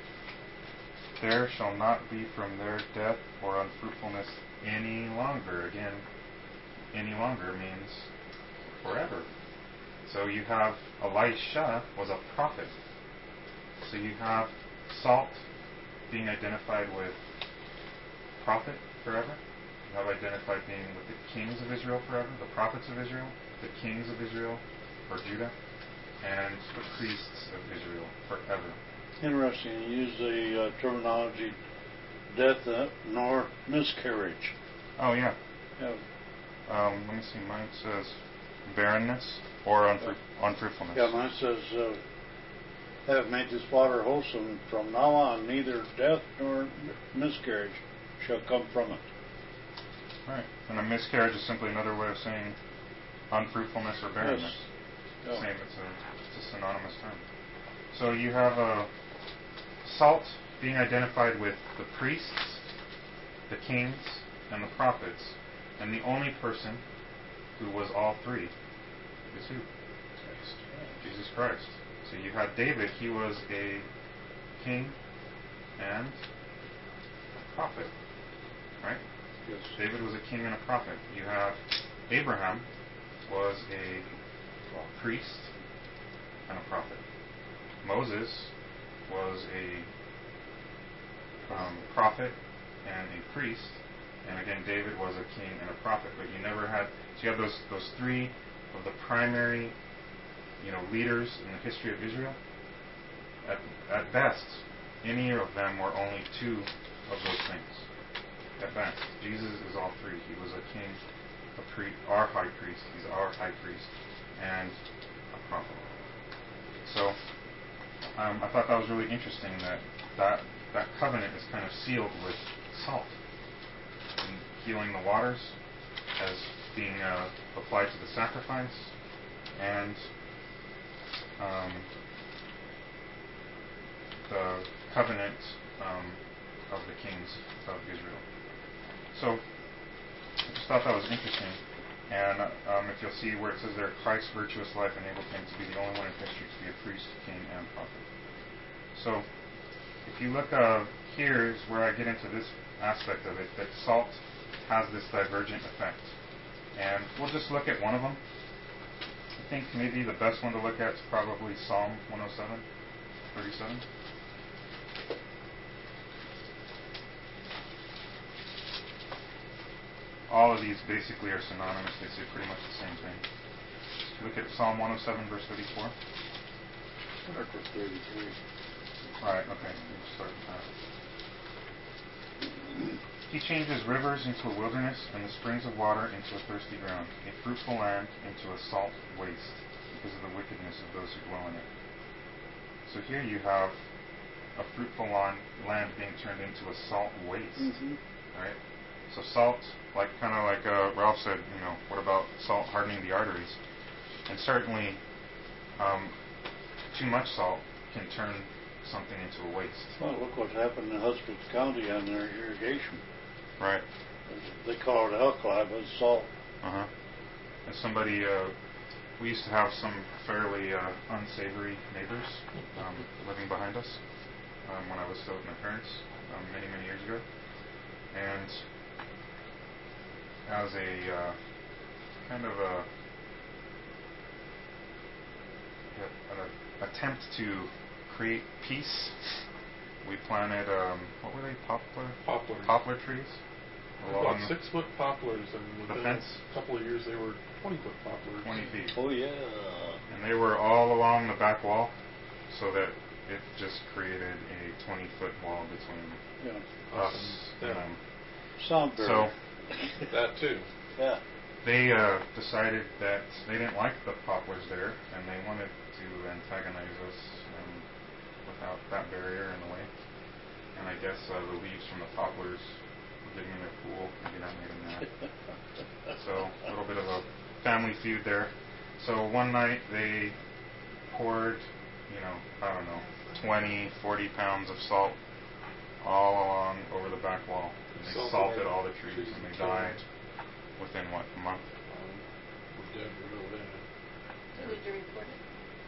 There shall not be from their death or unfruitfulness any longer." Again, any longer means forever. So you have Elisha was a prophet. So you have salt being identified with prophet forever. You have identified being with the kings of Israel forever, the prophets of Israel, the kings of Israel or Judah, and the priests of Israel forever. Interesting. You use the terminology death nor miscarriage. Oh, yeah. Yeah. Let me see. Mine says barrenness or unfruitfulness. Yeah, mine says, I have made this water wholesome. From now on, neither death nor miscarriage shall come from it. Right. And a miscarriage is simply another way of saying unfruitfulness or barrenness. Yes. Same, it's a synonymous term. So you have salt being identified with the priests, the kings, and the prophets. And the only person who was all three is who? Jesus Christ. So you had David, he was a king and a prophet. Right? Yes. David was a king and a prophet. You have Abraham was a priest and a prophet. Moses was a prophet and a priest. And again, David was a king and a prophet. But you never had... So you have those three of the primary leaders in the history of Israel. At best, any of them were only two of those things. At best. Jesus is all three. He was a king, a priest, our high priest. He's our high priest and a prophet. So I thought that was really interesting that covenant is kind of sealed with salt. And healing the waters as being applied to the sacrifice, and the covenant of the kings of Israel. So I just thought that was interesting. And if you'll see where it says there, Christ's virtuous life enabled him to be the only one in history to be a priest, king, and prophet. So if you look here is where I get into this aspect of it, that salt has this divergent effect. And we'll just look at one of them. I think maybe the best one to look at is probably Psalm 107, 37. All of these basically are synonymous. They say pretty much the same thing. Look at Psalm 107, verse 34. Start with 33. Right, okay. We'll start with that. He changes rivers into a wilderness and the springs of water into a thirsty ground, a fruitful land into a salt waste, because of the wickedness of those who dwell in it. So here you have a fruitful land being turned into a salt waste. Mm-hmm. Right? So salt, kind of like Ralph said, what about salt hardening the arteries? And certainly, too much salt can turn something into a waste. Well, look what happened in Husband County on their irrigation. Right. They call it alkali, but it's salt. Uh-huh. As somebody, we used to have some fairly unsavory neighbors living behind us when I was still with my parents many, many years ago. And as a kind of an attempt to create peace, we planted, what were they, poplar trees? About 6-foot poplars, and the within fence? a couple of years they were 20-foot poplars. 20 feet. Oh, yeah. And they were all along the back wall, so that it just created a 20-foot wall between us and them. Sound very. So, That too. Yeah. they decided that they didn't like the poplars there, and they wanted to antagonize us without that barrier in the way. And I guess the leaves from the poplars were getting in their pool. Maybe that made them mad. So a little bit of a family feud there. So one night they poured, 20, 40 pounds of salt all along over the back wall. And they salted all the trees, and they died within, a month? We're dead real bad. So did you report it?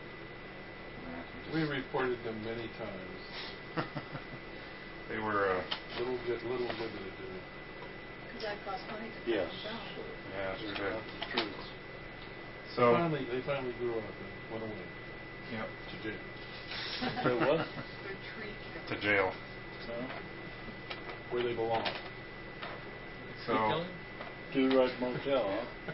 We reported them many times. They were Little limited to it. Because that cost money to Yes. cut them down. yeah, sure did. That's the truth. So They finally grew up and went away yep, to jail. Say what? The tree to jail. No? Where they belong. So Do-Right Motel, huh?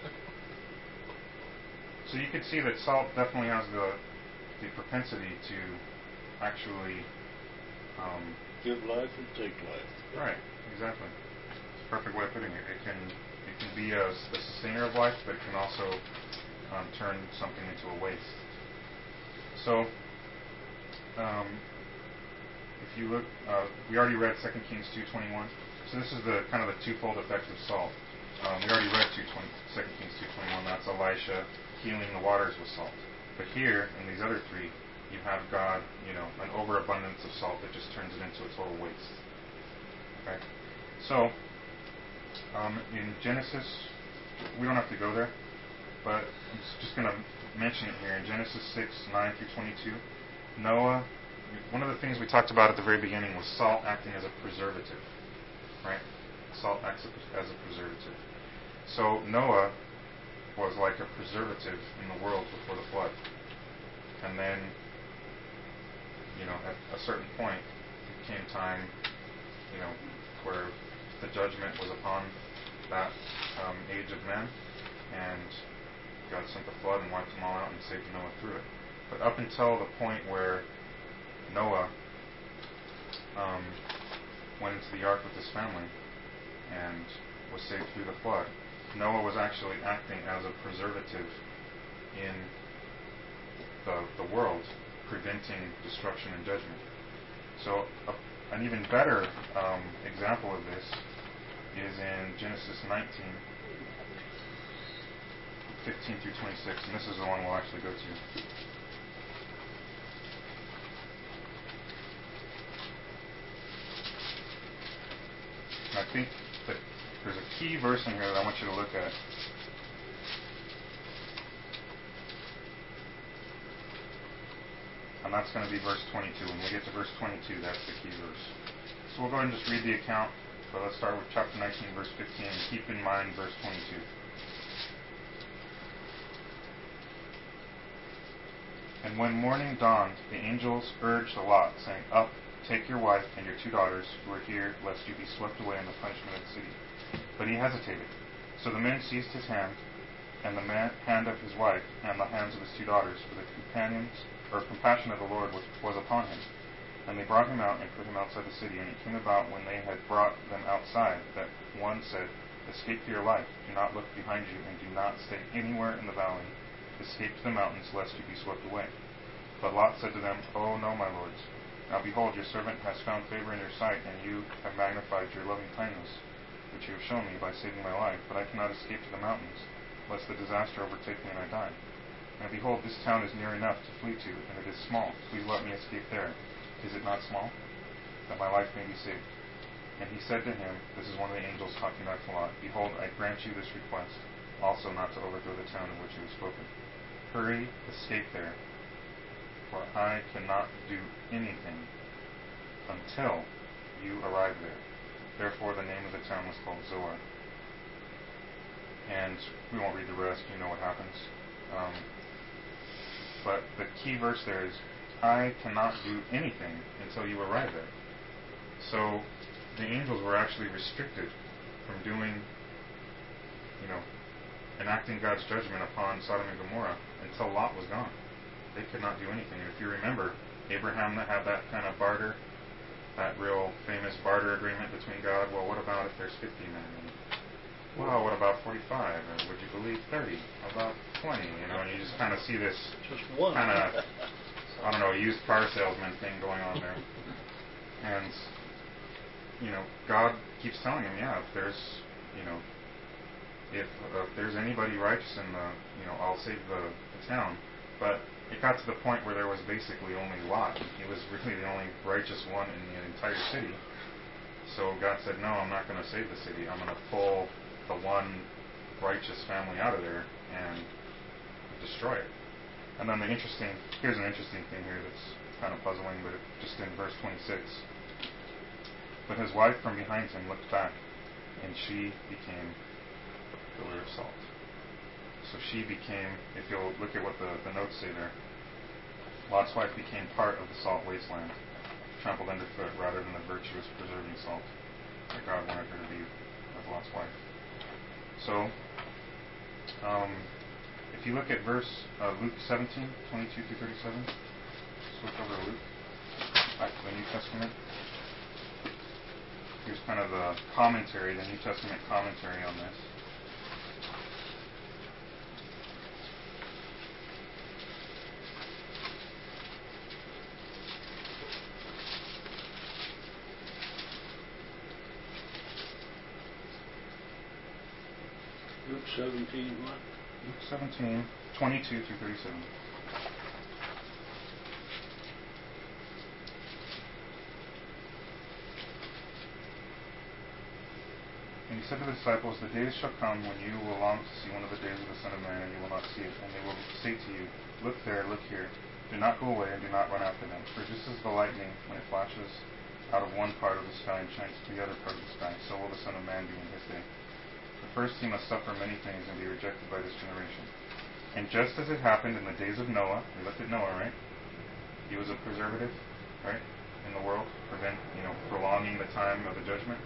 so you can see that salt definitely has the propensity to actually Give life and take life. right, exactly. It's a perfect way of putting it. It can be a sustainer of life, but it can also turn something into a waste. So if you look, we already read 2 Kings 2:21. So this is the kind of the twofold effect of salt. We already read 2 Kings 2:21. That's Elisha healing the waters with salt. But here, in these other three, you have God, an overabundance of salt that just turns it into a total waste. Okay? So, in Genesis, we don't have to go there, but I'm just going to mention it here. In Genesis 6:9-22, Noah, one of the things we talked about at the very beginning was salt acting as a preservative. Right? Salt acts as a preservative. So Noah was like a preservative in the world before the flood. And then, at a certain point, it came time, where the judgment was upon that age of men, and God sent the flood and wiped them all out and saved Noah through it. But up until the point where Noah went into the ark with his family and was saved through the flood, Noah was actually acting as a preservative in the world, preventing destruction and judgment. So an even better example of this is in Genesis 19:15-26, and this is the one we'll actually go to. And I think that there's a key verse in here that I want you to look at. And that's going to be verse 22. When we get to verse 22, that's the key verse. So we'll go ahead and just read the account. But let's start with chapter 19, verse 15, and keep in mind verse 22. And when morning dawned, the angels urged Lot, saying, Up, take your wife and your 2 daughters, who are here, lest you be swept away in the punishment of the city. But he hesitated. So the men seized his hand, and the hand of his wife, and the hands of his 2 daughters, for the compassion of the Lord was upon him. And they brought him out and put him outside the city. And it came about, when they had brought them outside, that one said, Escape for your life. Do not look behind you, and do not stay anywhere in the valley. Escape to the mountains, lest you be swept away. But Lot said to them, Oh, no, my lords. Now behold, your servant has found favor in your sight, and you have magnified your loving kindness, which you have shown me by saving my life. But I cannot escape to the mountains, lest the disaster overtake me and I die. And behold, this town is near enough to flee to, and it is small. Please let me escape there. Is it not small? That my life may be saved. And he said to him, this is one of the angels talking back to Lot, Behold, I grant you this request, also not to overthrow the town in which you have spoken. Hurry, escape there, for I cannot do anything until you arrive there. Therefore the name of the town was called Zoar. And we won't read the rest, you know what happens. But the key verse there is, I cannot do anything until you arrive there. So the angels were actually restricted from doing, enacting God's judgment upon Sodom and Gomorrah until Lot was gone. They could not do anything. And if you remember, Abraham had that kind of barter, that real famous barter agreement between God. Well, what about if there's 50 men? Well, what about 45? Or would you believe 30? How about 20? And you just kind of see this Just one. kind of, used car salesman thing going on there. And, God keeps telling him, if there's, if there's anybody righteous in the, I'll save the town. But it got to the point where there was basically only Lot. He was really the only righteous one in the entire city. So God said, no, I'm not going to save the city. I'm going to pull the one righteous family out of there and destroy it. And then here's an interesting thing here that's kind of puzzling, but just in verse 26. But his wife from behind him looked back, and she became a pillar of salt. So she became, if you'll look at what the notes say there, Lot's wife became part of the salt wasteland, trampled underfoot rather than the virtuous preserving salt that God wanted her to be with Lot's wife. So, if you look at verse Luke 17, 22-37, switch over to Luke, back to the New Testament. Here's kind of the commentary, the New Testament commentary on this. 17 what? Luke 17, 22 through 37. And he said to the disciples, the days shall come when you will long to see one of the days of the Son of Man, and you will not see it. And they will say to you, look there, look here. Do not go away, and do not run after them. For just as the lightning, when it flashes out of one part of the sky and shines to the other part of the sky, so will the Son of Man be in his day. But first he must suffer many things and be rejected by this generation. And just as it happened in the days of Noah, we looked at Noah, right? He was a preservative, right, in the world, prolonging the time of the judgment.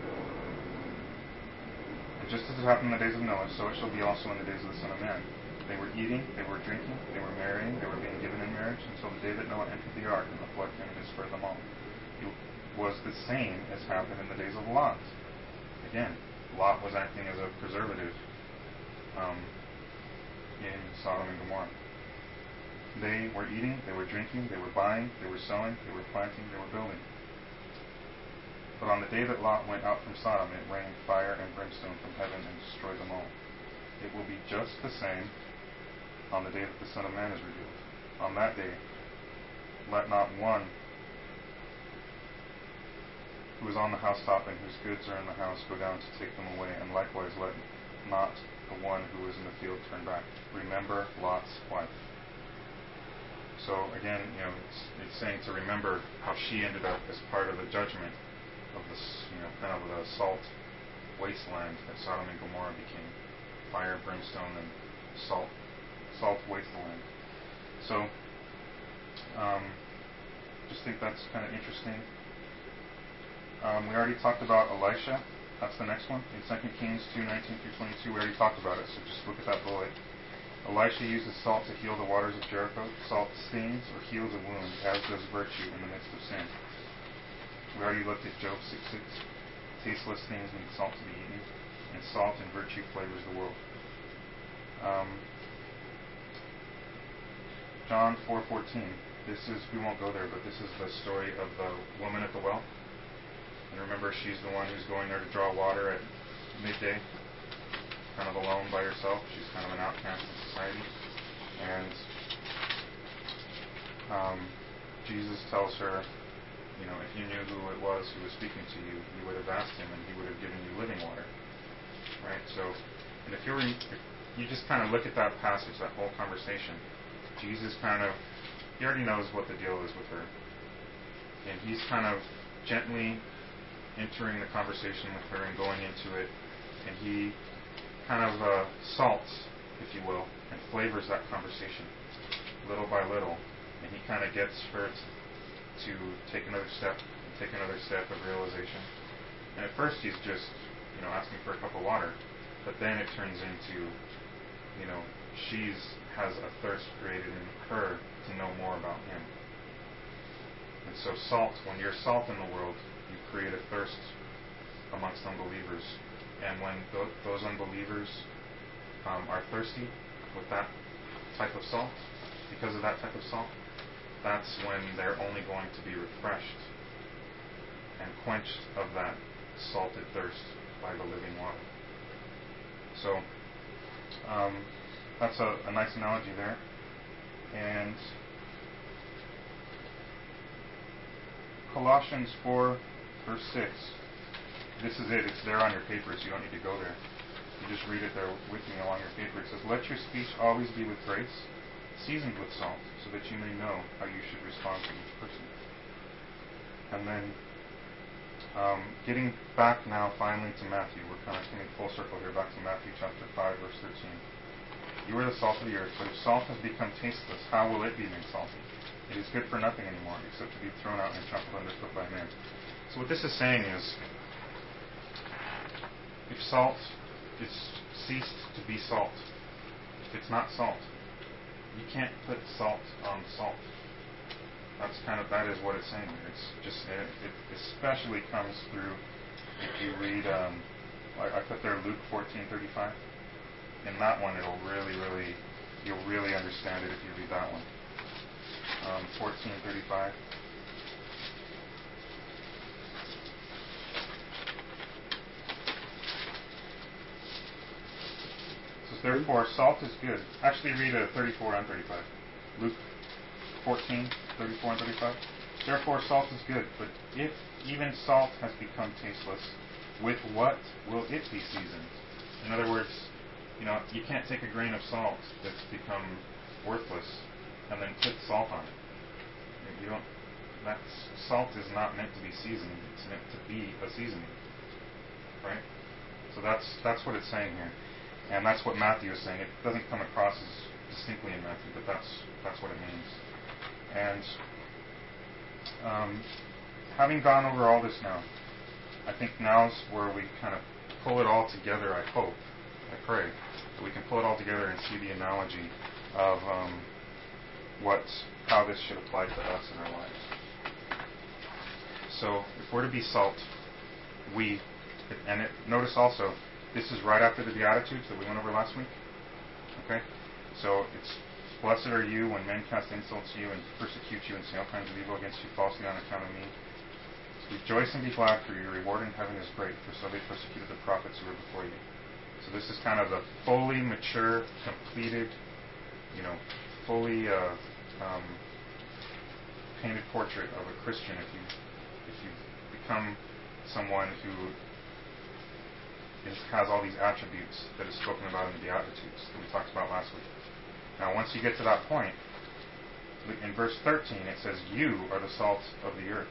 And just as it happened in the days of Noah, so it shall be also in the days of the Son of Man. They were eating, they were drinking, they were marrying, they were being given in marriage until the day that Noah entered the ark, and the flood came and destroyed them all. It was the same as happened in the days of Lot. Again, Lot was acting as a preservative in Sodom and Gomorrah. They were eating, they were drinking, they were buying, they were selling, they were planting, they were building. But on the day that Lot went out from Sodom, it rained fire and brimstone from heaven and destroyed them all. It will be just the same on the day that the Son of Man is revealed. On that day, let not one who is on the housetop and whose goods are in the house go down to take them away, and likewise let not the one who is in the field turn back. Remember Lot's wife. So again, it's saying to remember how she ended up as part of the judgment of this, kind of the salt wasteland that Sodom and Gomorrah became. Fire, brimstone, and salt wasteland. So, just think that's kind of interesting. We already talked about Elisha. That's the next one. In 2 Kings 2:19 through 22, we already talked about it, so just look at that bullet. Elisha uses salt to heal the waters of Jericho. Salt stings or heals a wound, as does virtue in the midst of sin. We already looked at Job 6:6. Tasteless things need salt to be eaten, and salt and virtue flavors the world. John 4:14. We won't go there, but this is the story of the woman at the well. And remember, she's the one who's going there to draw water at midday, kind of alone by herself. She's kind of an outcast in society. And Jesus tells her, if you knew who it was who was speaking to you, you would have asked him and he would have given you living water. Right? So, and if you just kind of look at that passage, that whole conversation, Jesus he already knows what the deal is with her. And he's kind of gently entering the conversation with her and going into it. And he kind of salts, if you will, and flavors that conversation little by little. And he kind of gets her to take another step of realization. And at first he's just, asking for a cup of water. But then it turns into, she has a thirst created in her to know more about him. And so when you're salt in the world, you create a thirst amongst unbelievers. And when those unbelievers are thirsty with that type of salt, because of that type of salt, that's when they're only going to be refreshed and quenched of that salted thirst by the living water. So that's a nice analogy there. And Colossians 4 verse 6, this is it. It's there on your papers. You don't need to go there. You just read it there with me along your paper. It says, let your speech always be with grace, seasoned with salt, so that you may know how you should respond to each person. And then getting back now finally to Matthew. We're kind of coming full circle here back to Matthew chapter 5 verse 13. You are the salt of the earth, but if salt has become tasteless, how will it be made salty? It is good for nothing anymore, except to be thrown out and trampled underfoot by man. So what this is saying is, if salt is ceased to be salt, if it's not salt, you can't put salt on salt. That is what it's saying. It's just, it especially comes through if you read, I put there Luke 14:35. In that one, you'll really understand it if you read that one. 14:35. Therefore, salt is good. Actually, read 34 and 35. Luke 14, 34 and 35. Therefore, salt is good, but if even salt has become tasteless, with what will it be seasoned? In other words, you can't take a grain of salt that's become worthless and then put salt on it. You don't. Salt is not meant to be seasoned. It's meant to be a seasoning, right? So that's what it's saying here, and that's what Matthew is saying. It doesn't come across as distinctly in Matthew, but that's what it means. And having gone over all this now, I think now's where we kind of pull it all together. I hope, I pray, that we can pull it all together and see the analogy of how this should apply to us in our lives. So, if we're to be salt, notice also, this is right after the Beatitudes that we went over last week. Okay? So, it's, blessed are you when men cast insults to you and persecute you and say all kinds of evil against you falsely on account of me. Rejoice and be glad, for your reward in heaven is great, for so they persecuted the prophets who were before you. So this is kind of the fully mature, completed, fully painted portrait of a Christian if you become someone who has all these attributes that is spoken about in the Beatitudes that we talked about last week. Now, once you get to that point, in verse 13, it says, you are the salt of the earth.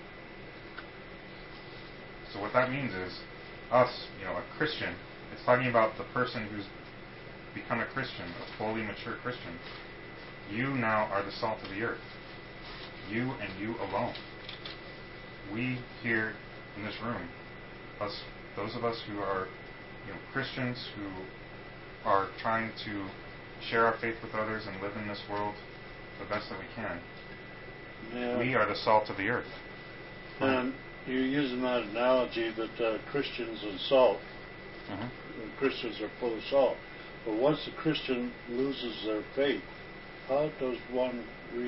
So what that means is, us, a Christian, it's talking about the person who's become a Christian, a fully mature Christian. You now are the salt of the earth. You and you alone. We here in this room, those of us who are Christians who are trying to share our faith with others and live in this world the best that we can. Yeah. We are the salt of the earth. And you're using that analogy that Christians and salt. Mm-hmm. Christians are full of salt. But once a Christian loses their faith, how does one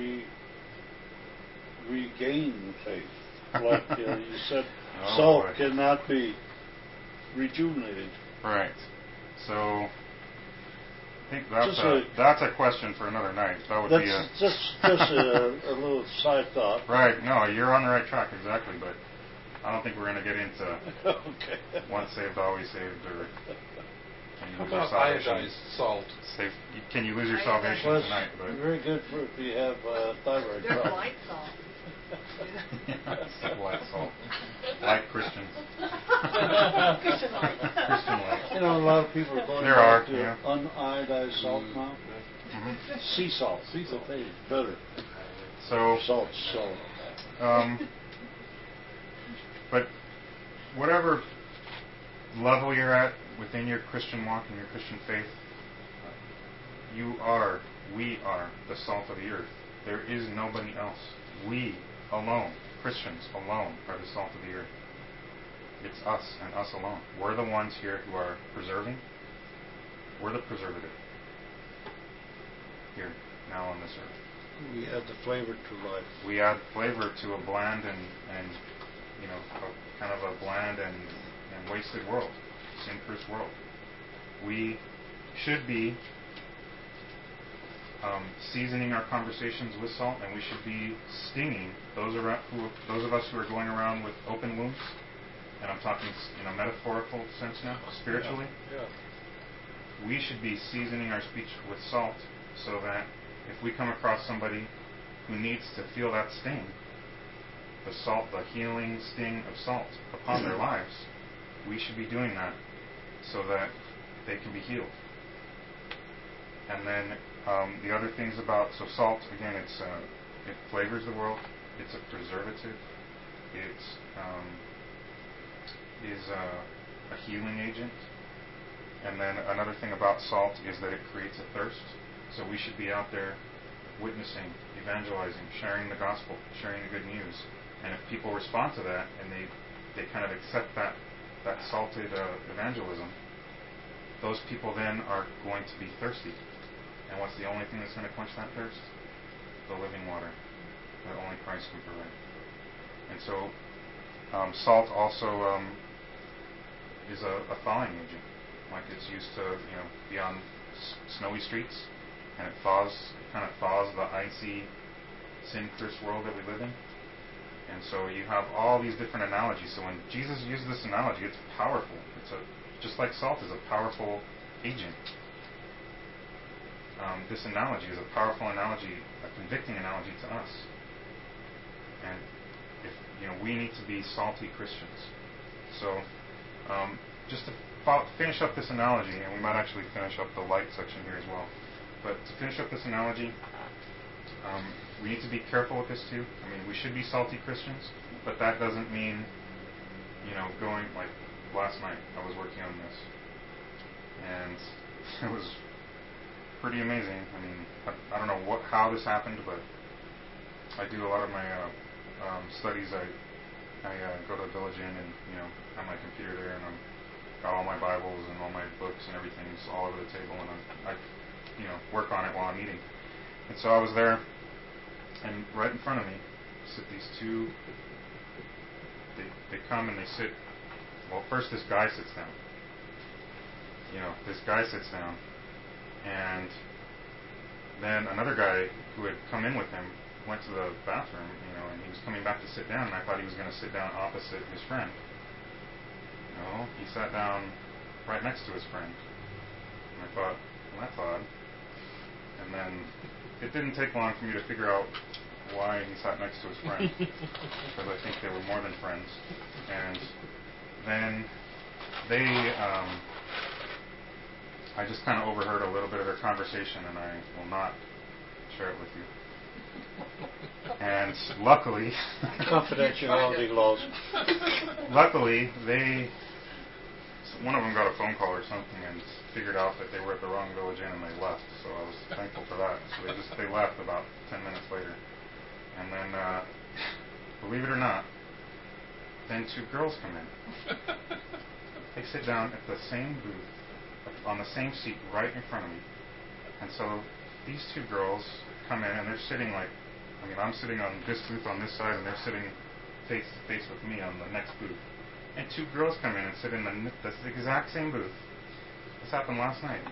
regain faith? Like you said, salt cannot be rejuvenated. Right. So I think that's a question for another night. That would be just a little side thought. Right. No, you're on the right track exactly, but I don't think we're going to get into once saved, always saved, or can you lose your salvation? Iodized salt. Can you lose your salvation tonight? But very good if you have thyroid They're problem. light salt. Light salt. Light Christians. Christian light. Christian light. A lot of people are going back to uniodized salt now. Mm-hmm. Sea salt. Sea salt. Better. So Salt. But whatever level you're at within your Christian walk and your Christian faith, we are the salt of the earth. There is nobody else. We alone, Christians alone, are the salt of the earth. It's us and us alone. We're the ones here who are preserving. We're the preservative here, now on this earth. We add the flavor to life. We add flavor to a bland and kind of a bland and wasted world, sin-cursed world. We should be seasoning our conversations with salt, and we should be stinging those of us who are going around with open wounds. And I'm talking in a metaphorical sense now, spiritually. Yeah. We should be seasoning our speech with salt, so that if we come across somebody who needs to feel that sting, the healing sting of salt upon their lives, we should be doing that so that they can be healed. And then the other things about salt, again, it flavors the world. It's a preservative. It is a healing agent. And then another thing about salt is that it creates a thirst. So we should be out there witnessing, evangelizing, sharing the gospel, sharing the good news. And if people respond to that and they kind of accept that salted evangelism, those people then are going to be thirsty. And what's the only thing that's going to quench that thirst? The living water that only Christ can provide. And so salt also is a thawing agent. like it's used to, be on snowy streets, and it kind of thaws the icy, sin-cursed world that we live in. And so you have all these different analogies. So when Jesus uses this analogy, it's powerful. Just like salt is a powerful agent. This analogy is a powerful analogy, a convicting analogy to us. And if we need to be salty Christians. So just to finish up this analogy, and we might actually finish up the light section here as well. But to finish up this analogy, we need to be careful with this too. I mean, we should be salty Christians, but that doesn't mean, going like last night. I was working on this, and it was pretty amazing. I mean, I don't know how this happened, but I do a lot of my studies. I go to Village Inn, and have my computer there, and I've got all my Bibles and all my books and everything all over the table, and I work on it while I'm eating. And so I was there, and right in front of me sit these two. They come and they sit. Well, first this guy sits down. This guy sits down, and then another guy who had come in with him went to the bathroom, and he was coming back to sit down, and I thought he was going to sit down opposite his friend. No, he sat down right next to his friend. And I thought, well, that's odd. And then it didn't take long for me to figure out why he sat next to his friend, because I think they were more than friends. And then I just kind of overheard a little bit of their conversation, and I will not share it with you. And luckily, confidentiality laws. Luckily, one of them got a phone call or something and figured out that they were at the wrong Village Inn, and they left. So I was thankful for that. So they left about 10 minutes later, and then, believe it or not, then two girls come in. They sit down at the same booth, on the same seat right in front of me. And so these two girls come in, and they're sitting I'm sitting on this booth on this side, and they're sitting face to face with me on the next booth. And two girls come in and sit in the exact same booth. This happened last night.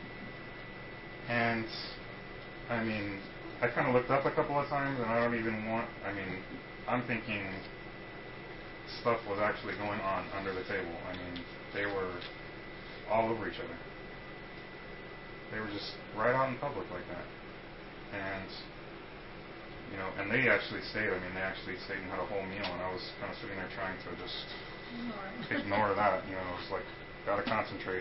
And, I mean, I kind of looked up a couple of times, and I'm thinking stuff was actually going on under the table. I mean, they were all over each other. They were just right out in public like that. And, and they actually stayed. I mean, they actually stayed and had a whole meal, and I was kind of sitting there trying to just ignore that. It was like, gotta concentrate,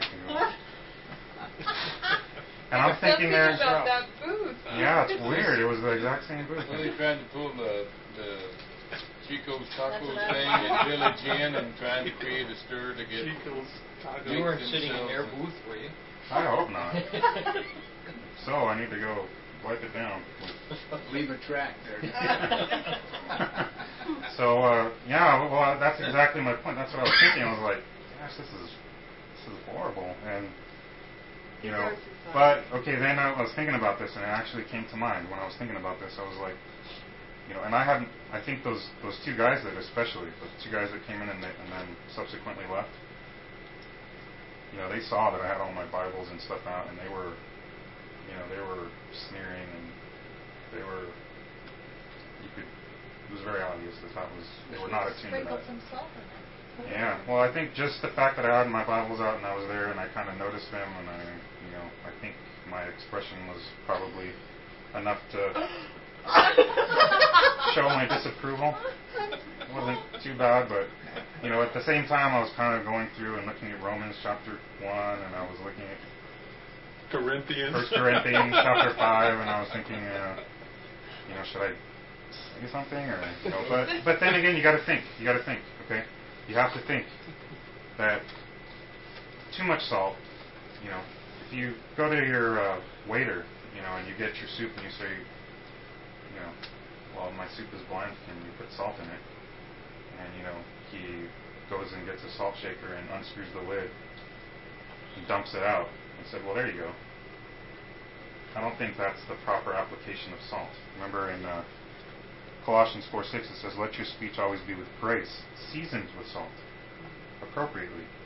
And I'm thinking there. About that booth. Yeah, it's weird. It was the exact same booth. Well, they tried to pull the Chico's Tacos thing at Village Inn and trying to create a stir to get. Chico's Tacos. You weren't sitting in their booth, were you? I hope not. So I need to go wipe it down. Leave a track there. So well, that's exactly my point. That's what I was thinking. I was like, gosh, this is horrible, and but okay. Then I was thinking about this, and it actually came to mind when I was thinking about this. I was like, and I think those two guys that especially the two guys that came in and then subsequently left. They saw that I had all my Bibles and stuff out, and they were sneering, and it was very obvious that they were not attuned to that. Some salt in it. Yeah, well, I think just the fact that I had my Bibles out and I was there and I kind of noticed them, and I think my expression was probably enough to show my disapproval. It wasn't too bad, but at the same time, I was kind of going through and looking at Romans chapter 1, and I was looking at Corinthians. 1 Corinthians chapter 5, and I was thinking, should I say something or but then again, you got to think, okay? You have to think that too much salt. If you go to your waiter, and you get your soup, and you say, well, my soup is bland, can you put salt in it? And he goes and gets a salt shaker and unscrews the lid and dumps it out and said, well, there you go. I don't think that's the proper application of salt. Remember in Colossians 4:6 it says, let your speech always be with grace, seasoned with salt, appropriately.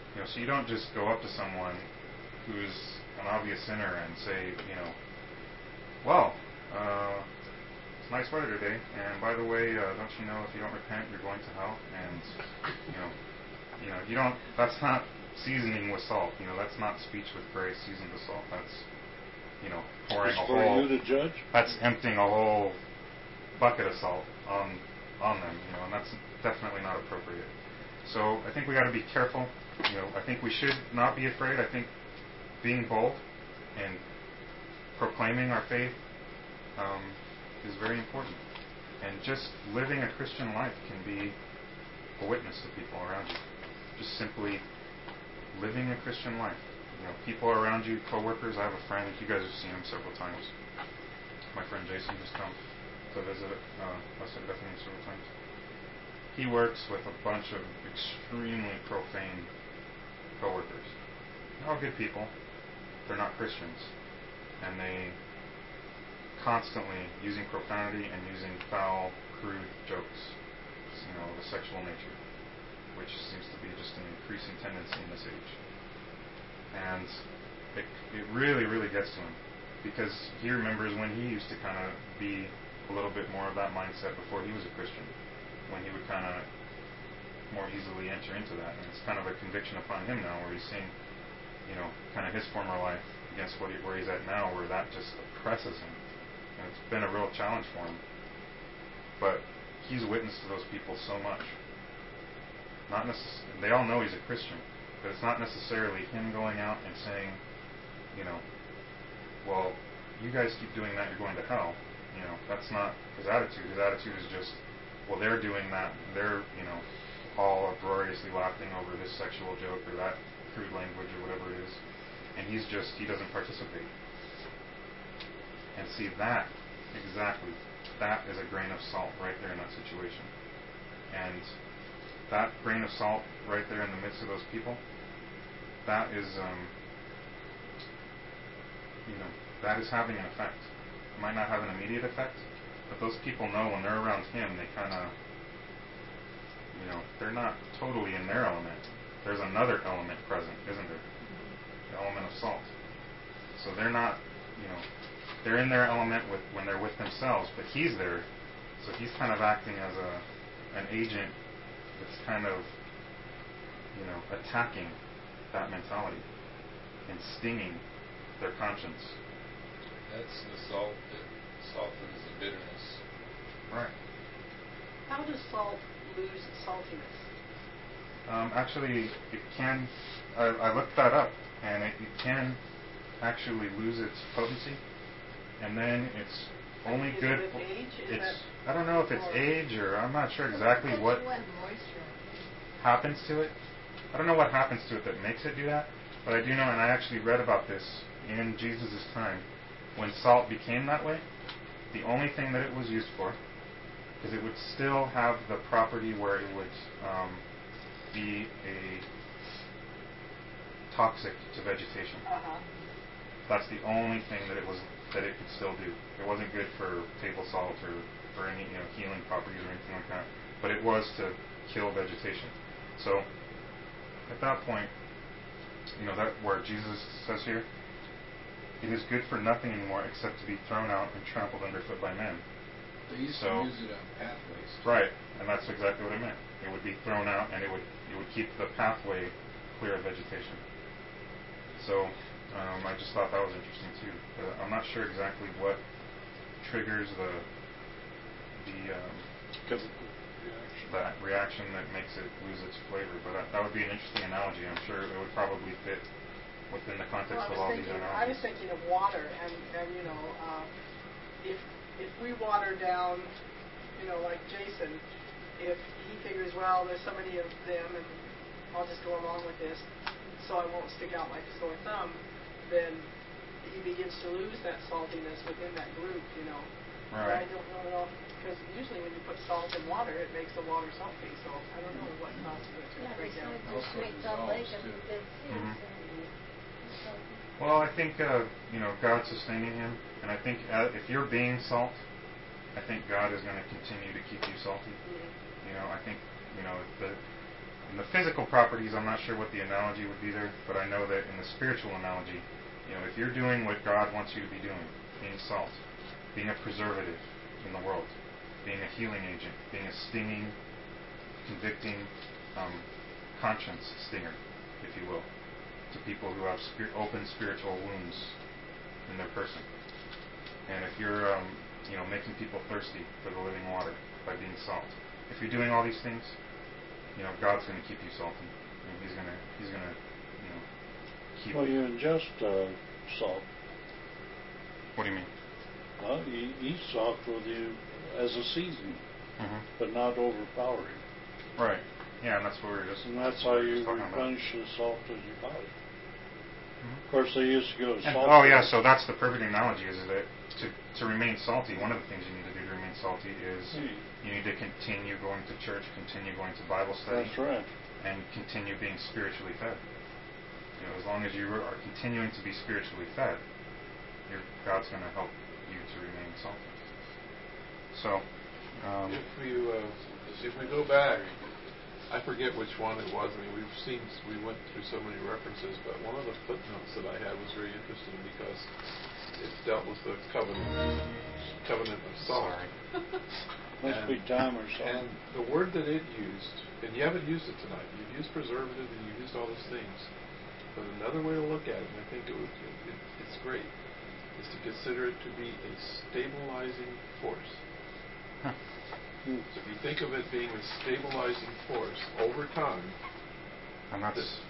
So you don't just go up to someone who's an obvious sinner and say, well, it's nice weather today, and by the way, don't you know if you don't repent, you're going to hell? And you don't. That's not seasoning with salt. That's not speech with grace seasoned with salt. That's pouring Just a for whole. you to judge? That's emptying a whole bucket of salt on them, and that's definitely not appropriate. So I think we got to be careful. I think we should not be afraid. I think being bold and proclaiming our faith is very important. And just living a Christian life can be a witness to people around you. Just simply living a Christian life. People around you, co-workers. I have a friend. You guys have seen him several times. My friend Jason has come to visit us at Bethany several times. He works with a bunch of extremely profane co-workers. They're all good people. They're not Christians. And they constantly using profanity and using foul, crude jokes, of a sexual nature, which seems to be just an increasing tendency in this age. And it really, really gets to him, because he remembers when he used to kind of be a little bit more of that mindset before he was a Christian, when he would kind of more easily enter into that. And it's kind of a conviction upon him now, where he's seeing, kind of his former life against where he's at now, where that just oppresses him. And it's been a real challenge for him. But he's witnessed to those people so much. They all know he's a Christian, but it's not necessarily him going out and saying, well, you guys keep doing that, you're going to hell. That's not his attitude. His attitude is just, well, they're doing that, they're, all uproariously laughing over this sexual joke or that crude language or whatever it is, and he doesn't participate. And see, that is a grain of salt right there in that situation. And that grain of salt right there in the midst of those people, that is having an effect. It might not have an immediate effect, but those people know when they're around him, they kind of, they're not totally in their element. There's another element present, isn't there? The element of salt. So they're not, they're in their element when they're with themselves, but he's there. So he's kind of acting as an agent that's kind of, attacking that mentality and stinging their conscience. That's the salt that softens the bitterness. Right. How does salt lose its saltiness? Actually, it can. I looked that up, and it can actually lose its potency, and then it's only Is good. it with age? I don't know if it's age or I'm not sure exactly what happens to it. I don't know what happens to it that makes it do that, but I do know, and I actually read about this in Jesus' time, when salt became that way. The only thing that it was used for, because it would still have the property where it would be a toxic to vegetation. That's the only thing that it could still do. It wasn't good for table salt or for any healing properties or anything like that, but it was to kill vegetation. So at that point, that where Jesus says here, it is good for nothing anymore except to be thrown out and trampled underfoot by men. They used to use it on pathways. Right, and that's exactly what it meant. It would be thrown out, and it would keep the pathway clear of vegetation. So I just thought that was interesting too. I'm not sure exactly what triggers the reaction that makes it lose its flavor, but that would be an interesting analogy. I'm sure it would probably fit within the context of all these analogies. I was thinking of water, and if we water down, like Jason, if he figures, well, there's so many of them, and I'll just go along with this, so I won't stick out like a sore thumb, then he begins to lose that saltiness within that group, Right. I don't know, because usually when you put salt in water, it makes the water salty, so I don't know what causes it to break down. Mm-hmm. Well, I think God's sustaining him, and I think if you're being salt, I think God is going to continue to keep you salty. I think In the physical properties, I'm not sure what the analogy would be there, but I know that in the spiritual analogy, if you're doing what God wants you to be doing, being salt, being a preservative in the world, being a healing agent, being a stinging, convicting, conscience stinger, if you will, to people who have open spiritual wounds in their person. And if you're, making people thirsty for the living water by being salt, if you're doing all these things, God's going to keep you salty. He's going to, keep. Well, you ingest salt. What do you mean? Well, you eat salt with you as a seasoning, but not overpowering. Right. Yeah, and that's what we're just. And that's how you talking replenish about. the salt in your body. Of course, they used to go to salt. Oh yeah, so that's the perfect analogy. Is that to remain salty? One of the things you need to do to remain salty is you need to continue going to church, continue going to Bible study. That's right. And continue being spiritually fed. As long as you are continuing to be spiritually fed, God's going to help you to remain salty. So, if we go back, I forget which one it was. I mean, we went through so many references, but one of the footnotes that I had was very interesting because it dealt with the covenant of salt. Sorry. Must be time or And something. the word that it used, and you haven't used it tonight. You've used preservative and you've used all those things. But another way to look at it, and I think it's great, is to consider it to be a stabilizing force. Huh. So if you think of it being a stabilizing force over time, and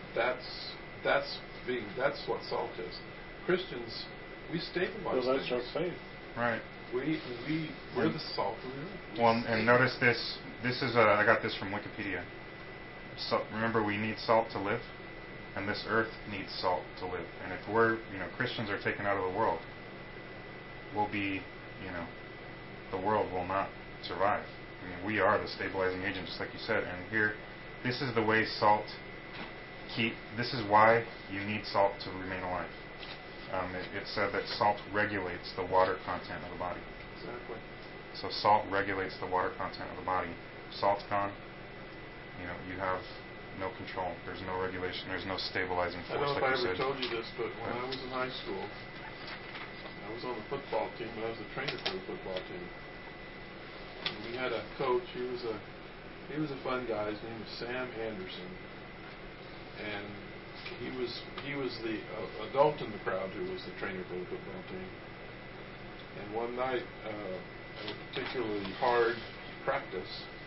that's what salt is. Christians, we stabilize Well, that's things. our faith. Right. We're the salt of the earth. Well, and notice this. This is I got this from Wikipedia. So remember, we need salt to live, and this earth needs salt to live. And if we're, Christians are taken out of the world, we'll be, the world will not survive. We are the stabilizing agent, just like you said. And here, this is the way salt this is why you need salt to remain alive. It said that salt regulates the water content of the body. Exactly. So salt regulates the water content of the body. Salt's gone, you have no control. There's no regulation. There's no stabilizing force. I don't know like if I you ever said. told you this, but when I was in high school, I was on the football team, but I was the trainer for the football team. And we had a coach. He was a fun guy. His name was Sam Anderson, and he was the adult in the crowd who was the trainer for the football team. And one night, at a particularly hard practice,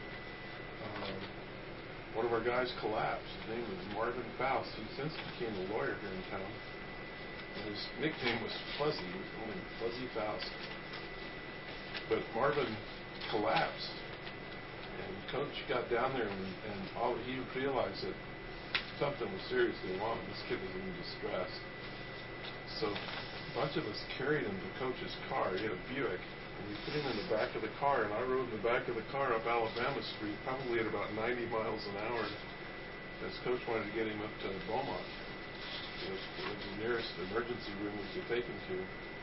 one of our guys collapsed. His name was Marvin Faust. He since became a lawyer here in town. And his nickname was Fuzzy. We called him Fuzzy Faust. But Marvin collapsed. And Coach got down there, and all he realized that something was seriously wrong. This kid was in distress. So a bunch of us carried him to Coach's car. He had a Buick. And we put him in the back of the car, and I rode in the back of the car up Alabama Street, probably at about 90 miles an hour, as Coach wanted to get him up to Beaumont. It was the nearest emergency room we could take him to.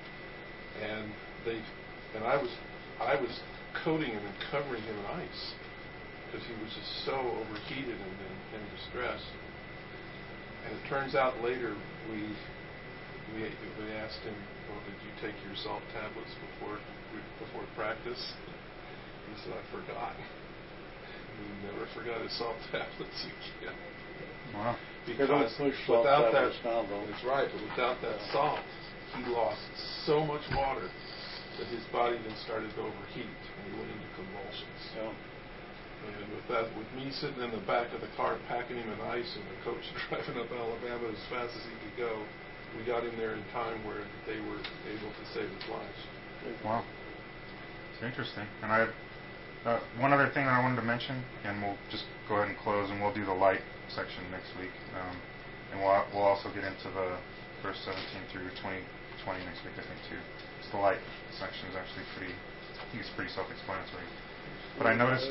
And I was coating him and covering him in ice because he was just so overheated and distressed. And it turns out later we asked him, well, did you take your salt tablets before practice? He said, I forgot. He never forgot his salt tablets again. Wow. Because without that, that's right, but without that salt, he lost so much water that his body then started to overheat and he went into convulsions. Yeah. And with me sitting in the back of the car packing him in ice and the coach driving up Alabama as fast as he could go, we got him there in time where they were able to save his life. Wow. It's interesting. And I have one other thing that I wanted to mention, and we'll just go ahead and close, and we'll do the light section next week. And we'll also get into the verse 17 through 20 next week, I think, too. It's the light section is actually pretty self-explanatory. But I noticed,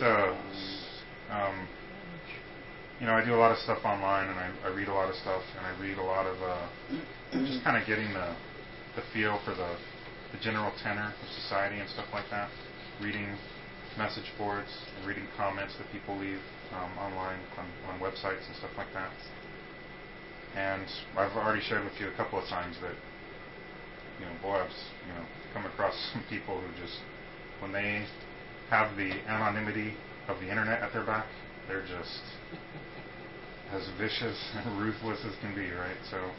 I do a lot of stuff online, and I read a lot of stuff, and I read a lot of just kind of getting the feel for the general tenor of society and stuff like that. Reading, message boards and reading comments that people leave online on websites and stuff like that. And I've already shared with you a couple of times that, I've come across some people who just, when they have the anonymity of the internet at their back, they're just as vicious and ruthless as can be, right? So,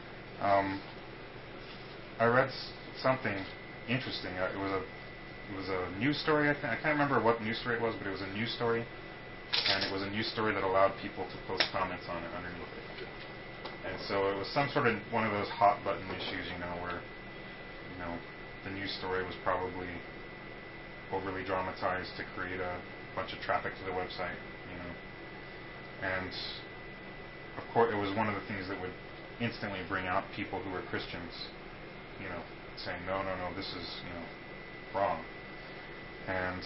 I read something interesting. It was a news story. I can't remember what news story it was, but it was a news story, and it was a news story that allowed people to post comments on it underneath it. And so it was some sort of one of those hot button issues, where the news story was probably overly dramatized to create a bunch of traffic to the website, And of course, it was one of the things that would instantly bring out people who were Christians, saying, no, this is, wrong. And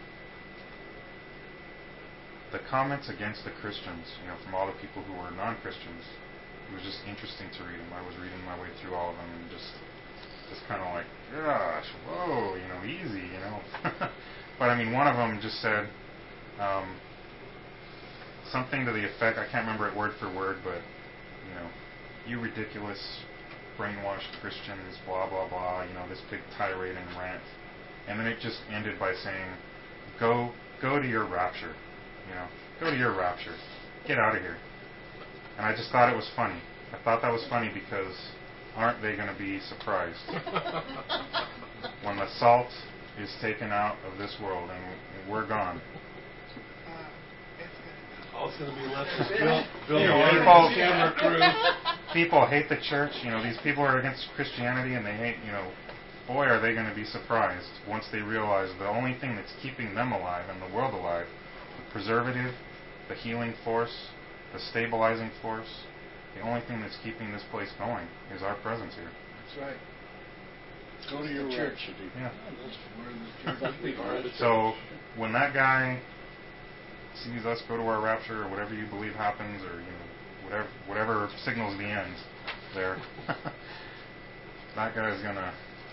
the comments against the Christians, from all the people who were non-Christians, it was just interesting to read them. I was reading my way through all of them and just kind of like, gosh, whoa, easy, But I mean, one of them just said something to the effect, I can't remember it word for word, but, you ridiculous, brainwashed Christians, blah, blah, blah, this big tirade and rant. And then it just ended by saying, go to your rapture, go to your rapture. Get out of here. And I just thought it was funny. I thought that was funny because aren't they going to be surprised when the salt is taken out of this world and we're gone? All it's going to be left is Bill and his camera crew. People hate the church. These people are against Christianity, and they hate, boy, are they going to be surprised once they realize the only thing that's keeping them alive and the world alive, the preservative, the healing force, the stabilizing force, the only thing that's keeping this place going is our presence here. That's right. Go to your church. Yeah. That's where the church. So when that guy sees us go to our rapture, or whatever you believe happens, or whatever signals the end there, that guy's gonna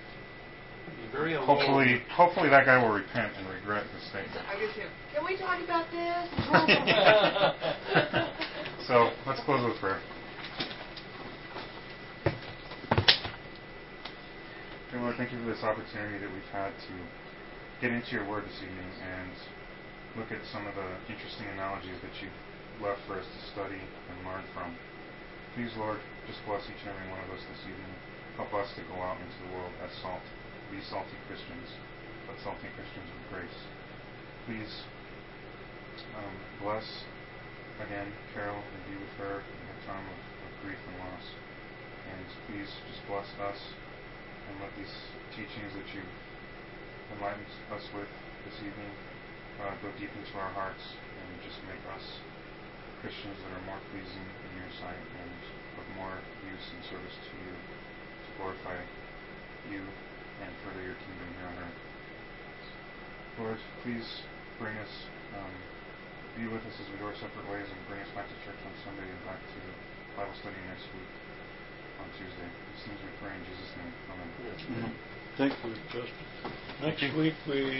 hopefully that guy will repent and regret his statement. I guess can we talk about this? So let's close with prayer. Dear Lord, thank you for this opportunity that we've had to get into your word this evening and look at some of the interesting analogies that you've left for us to study and learn from. Please, Lord, just bless each and every one of us this evening. Help us to go out into the world as salt, be salty Christians, but salty Christians with grace. Please bless again Carol and be with her in a time of grief and loss. And please just bless us and let these teachings that you've enlightened us with this evening go deep into our hearts and just make us Christians that are more pleasing in your sight and of more use and service to you, to glorify you and further your kingdom here on earth. Lord, please bring us, be with us as we go our separate ways, and bring us back to church on Sunday and back to Bible study next week on Tuesday. These things we pray in Jesus' name. Amen. Thank you, Justin. Next week we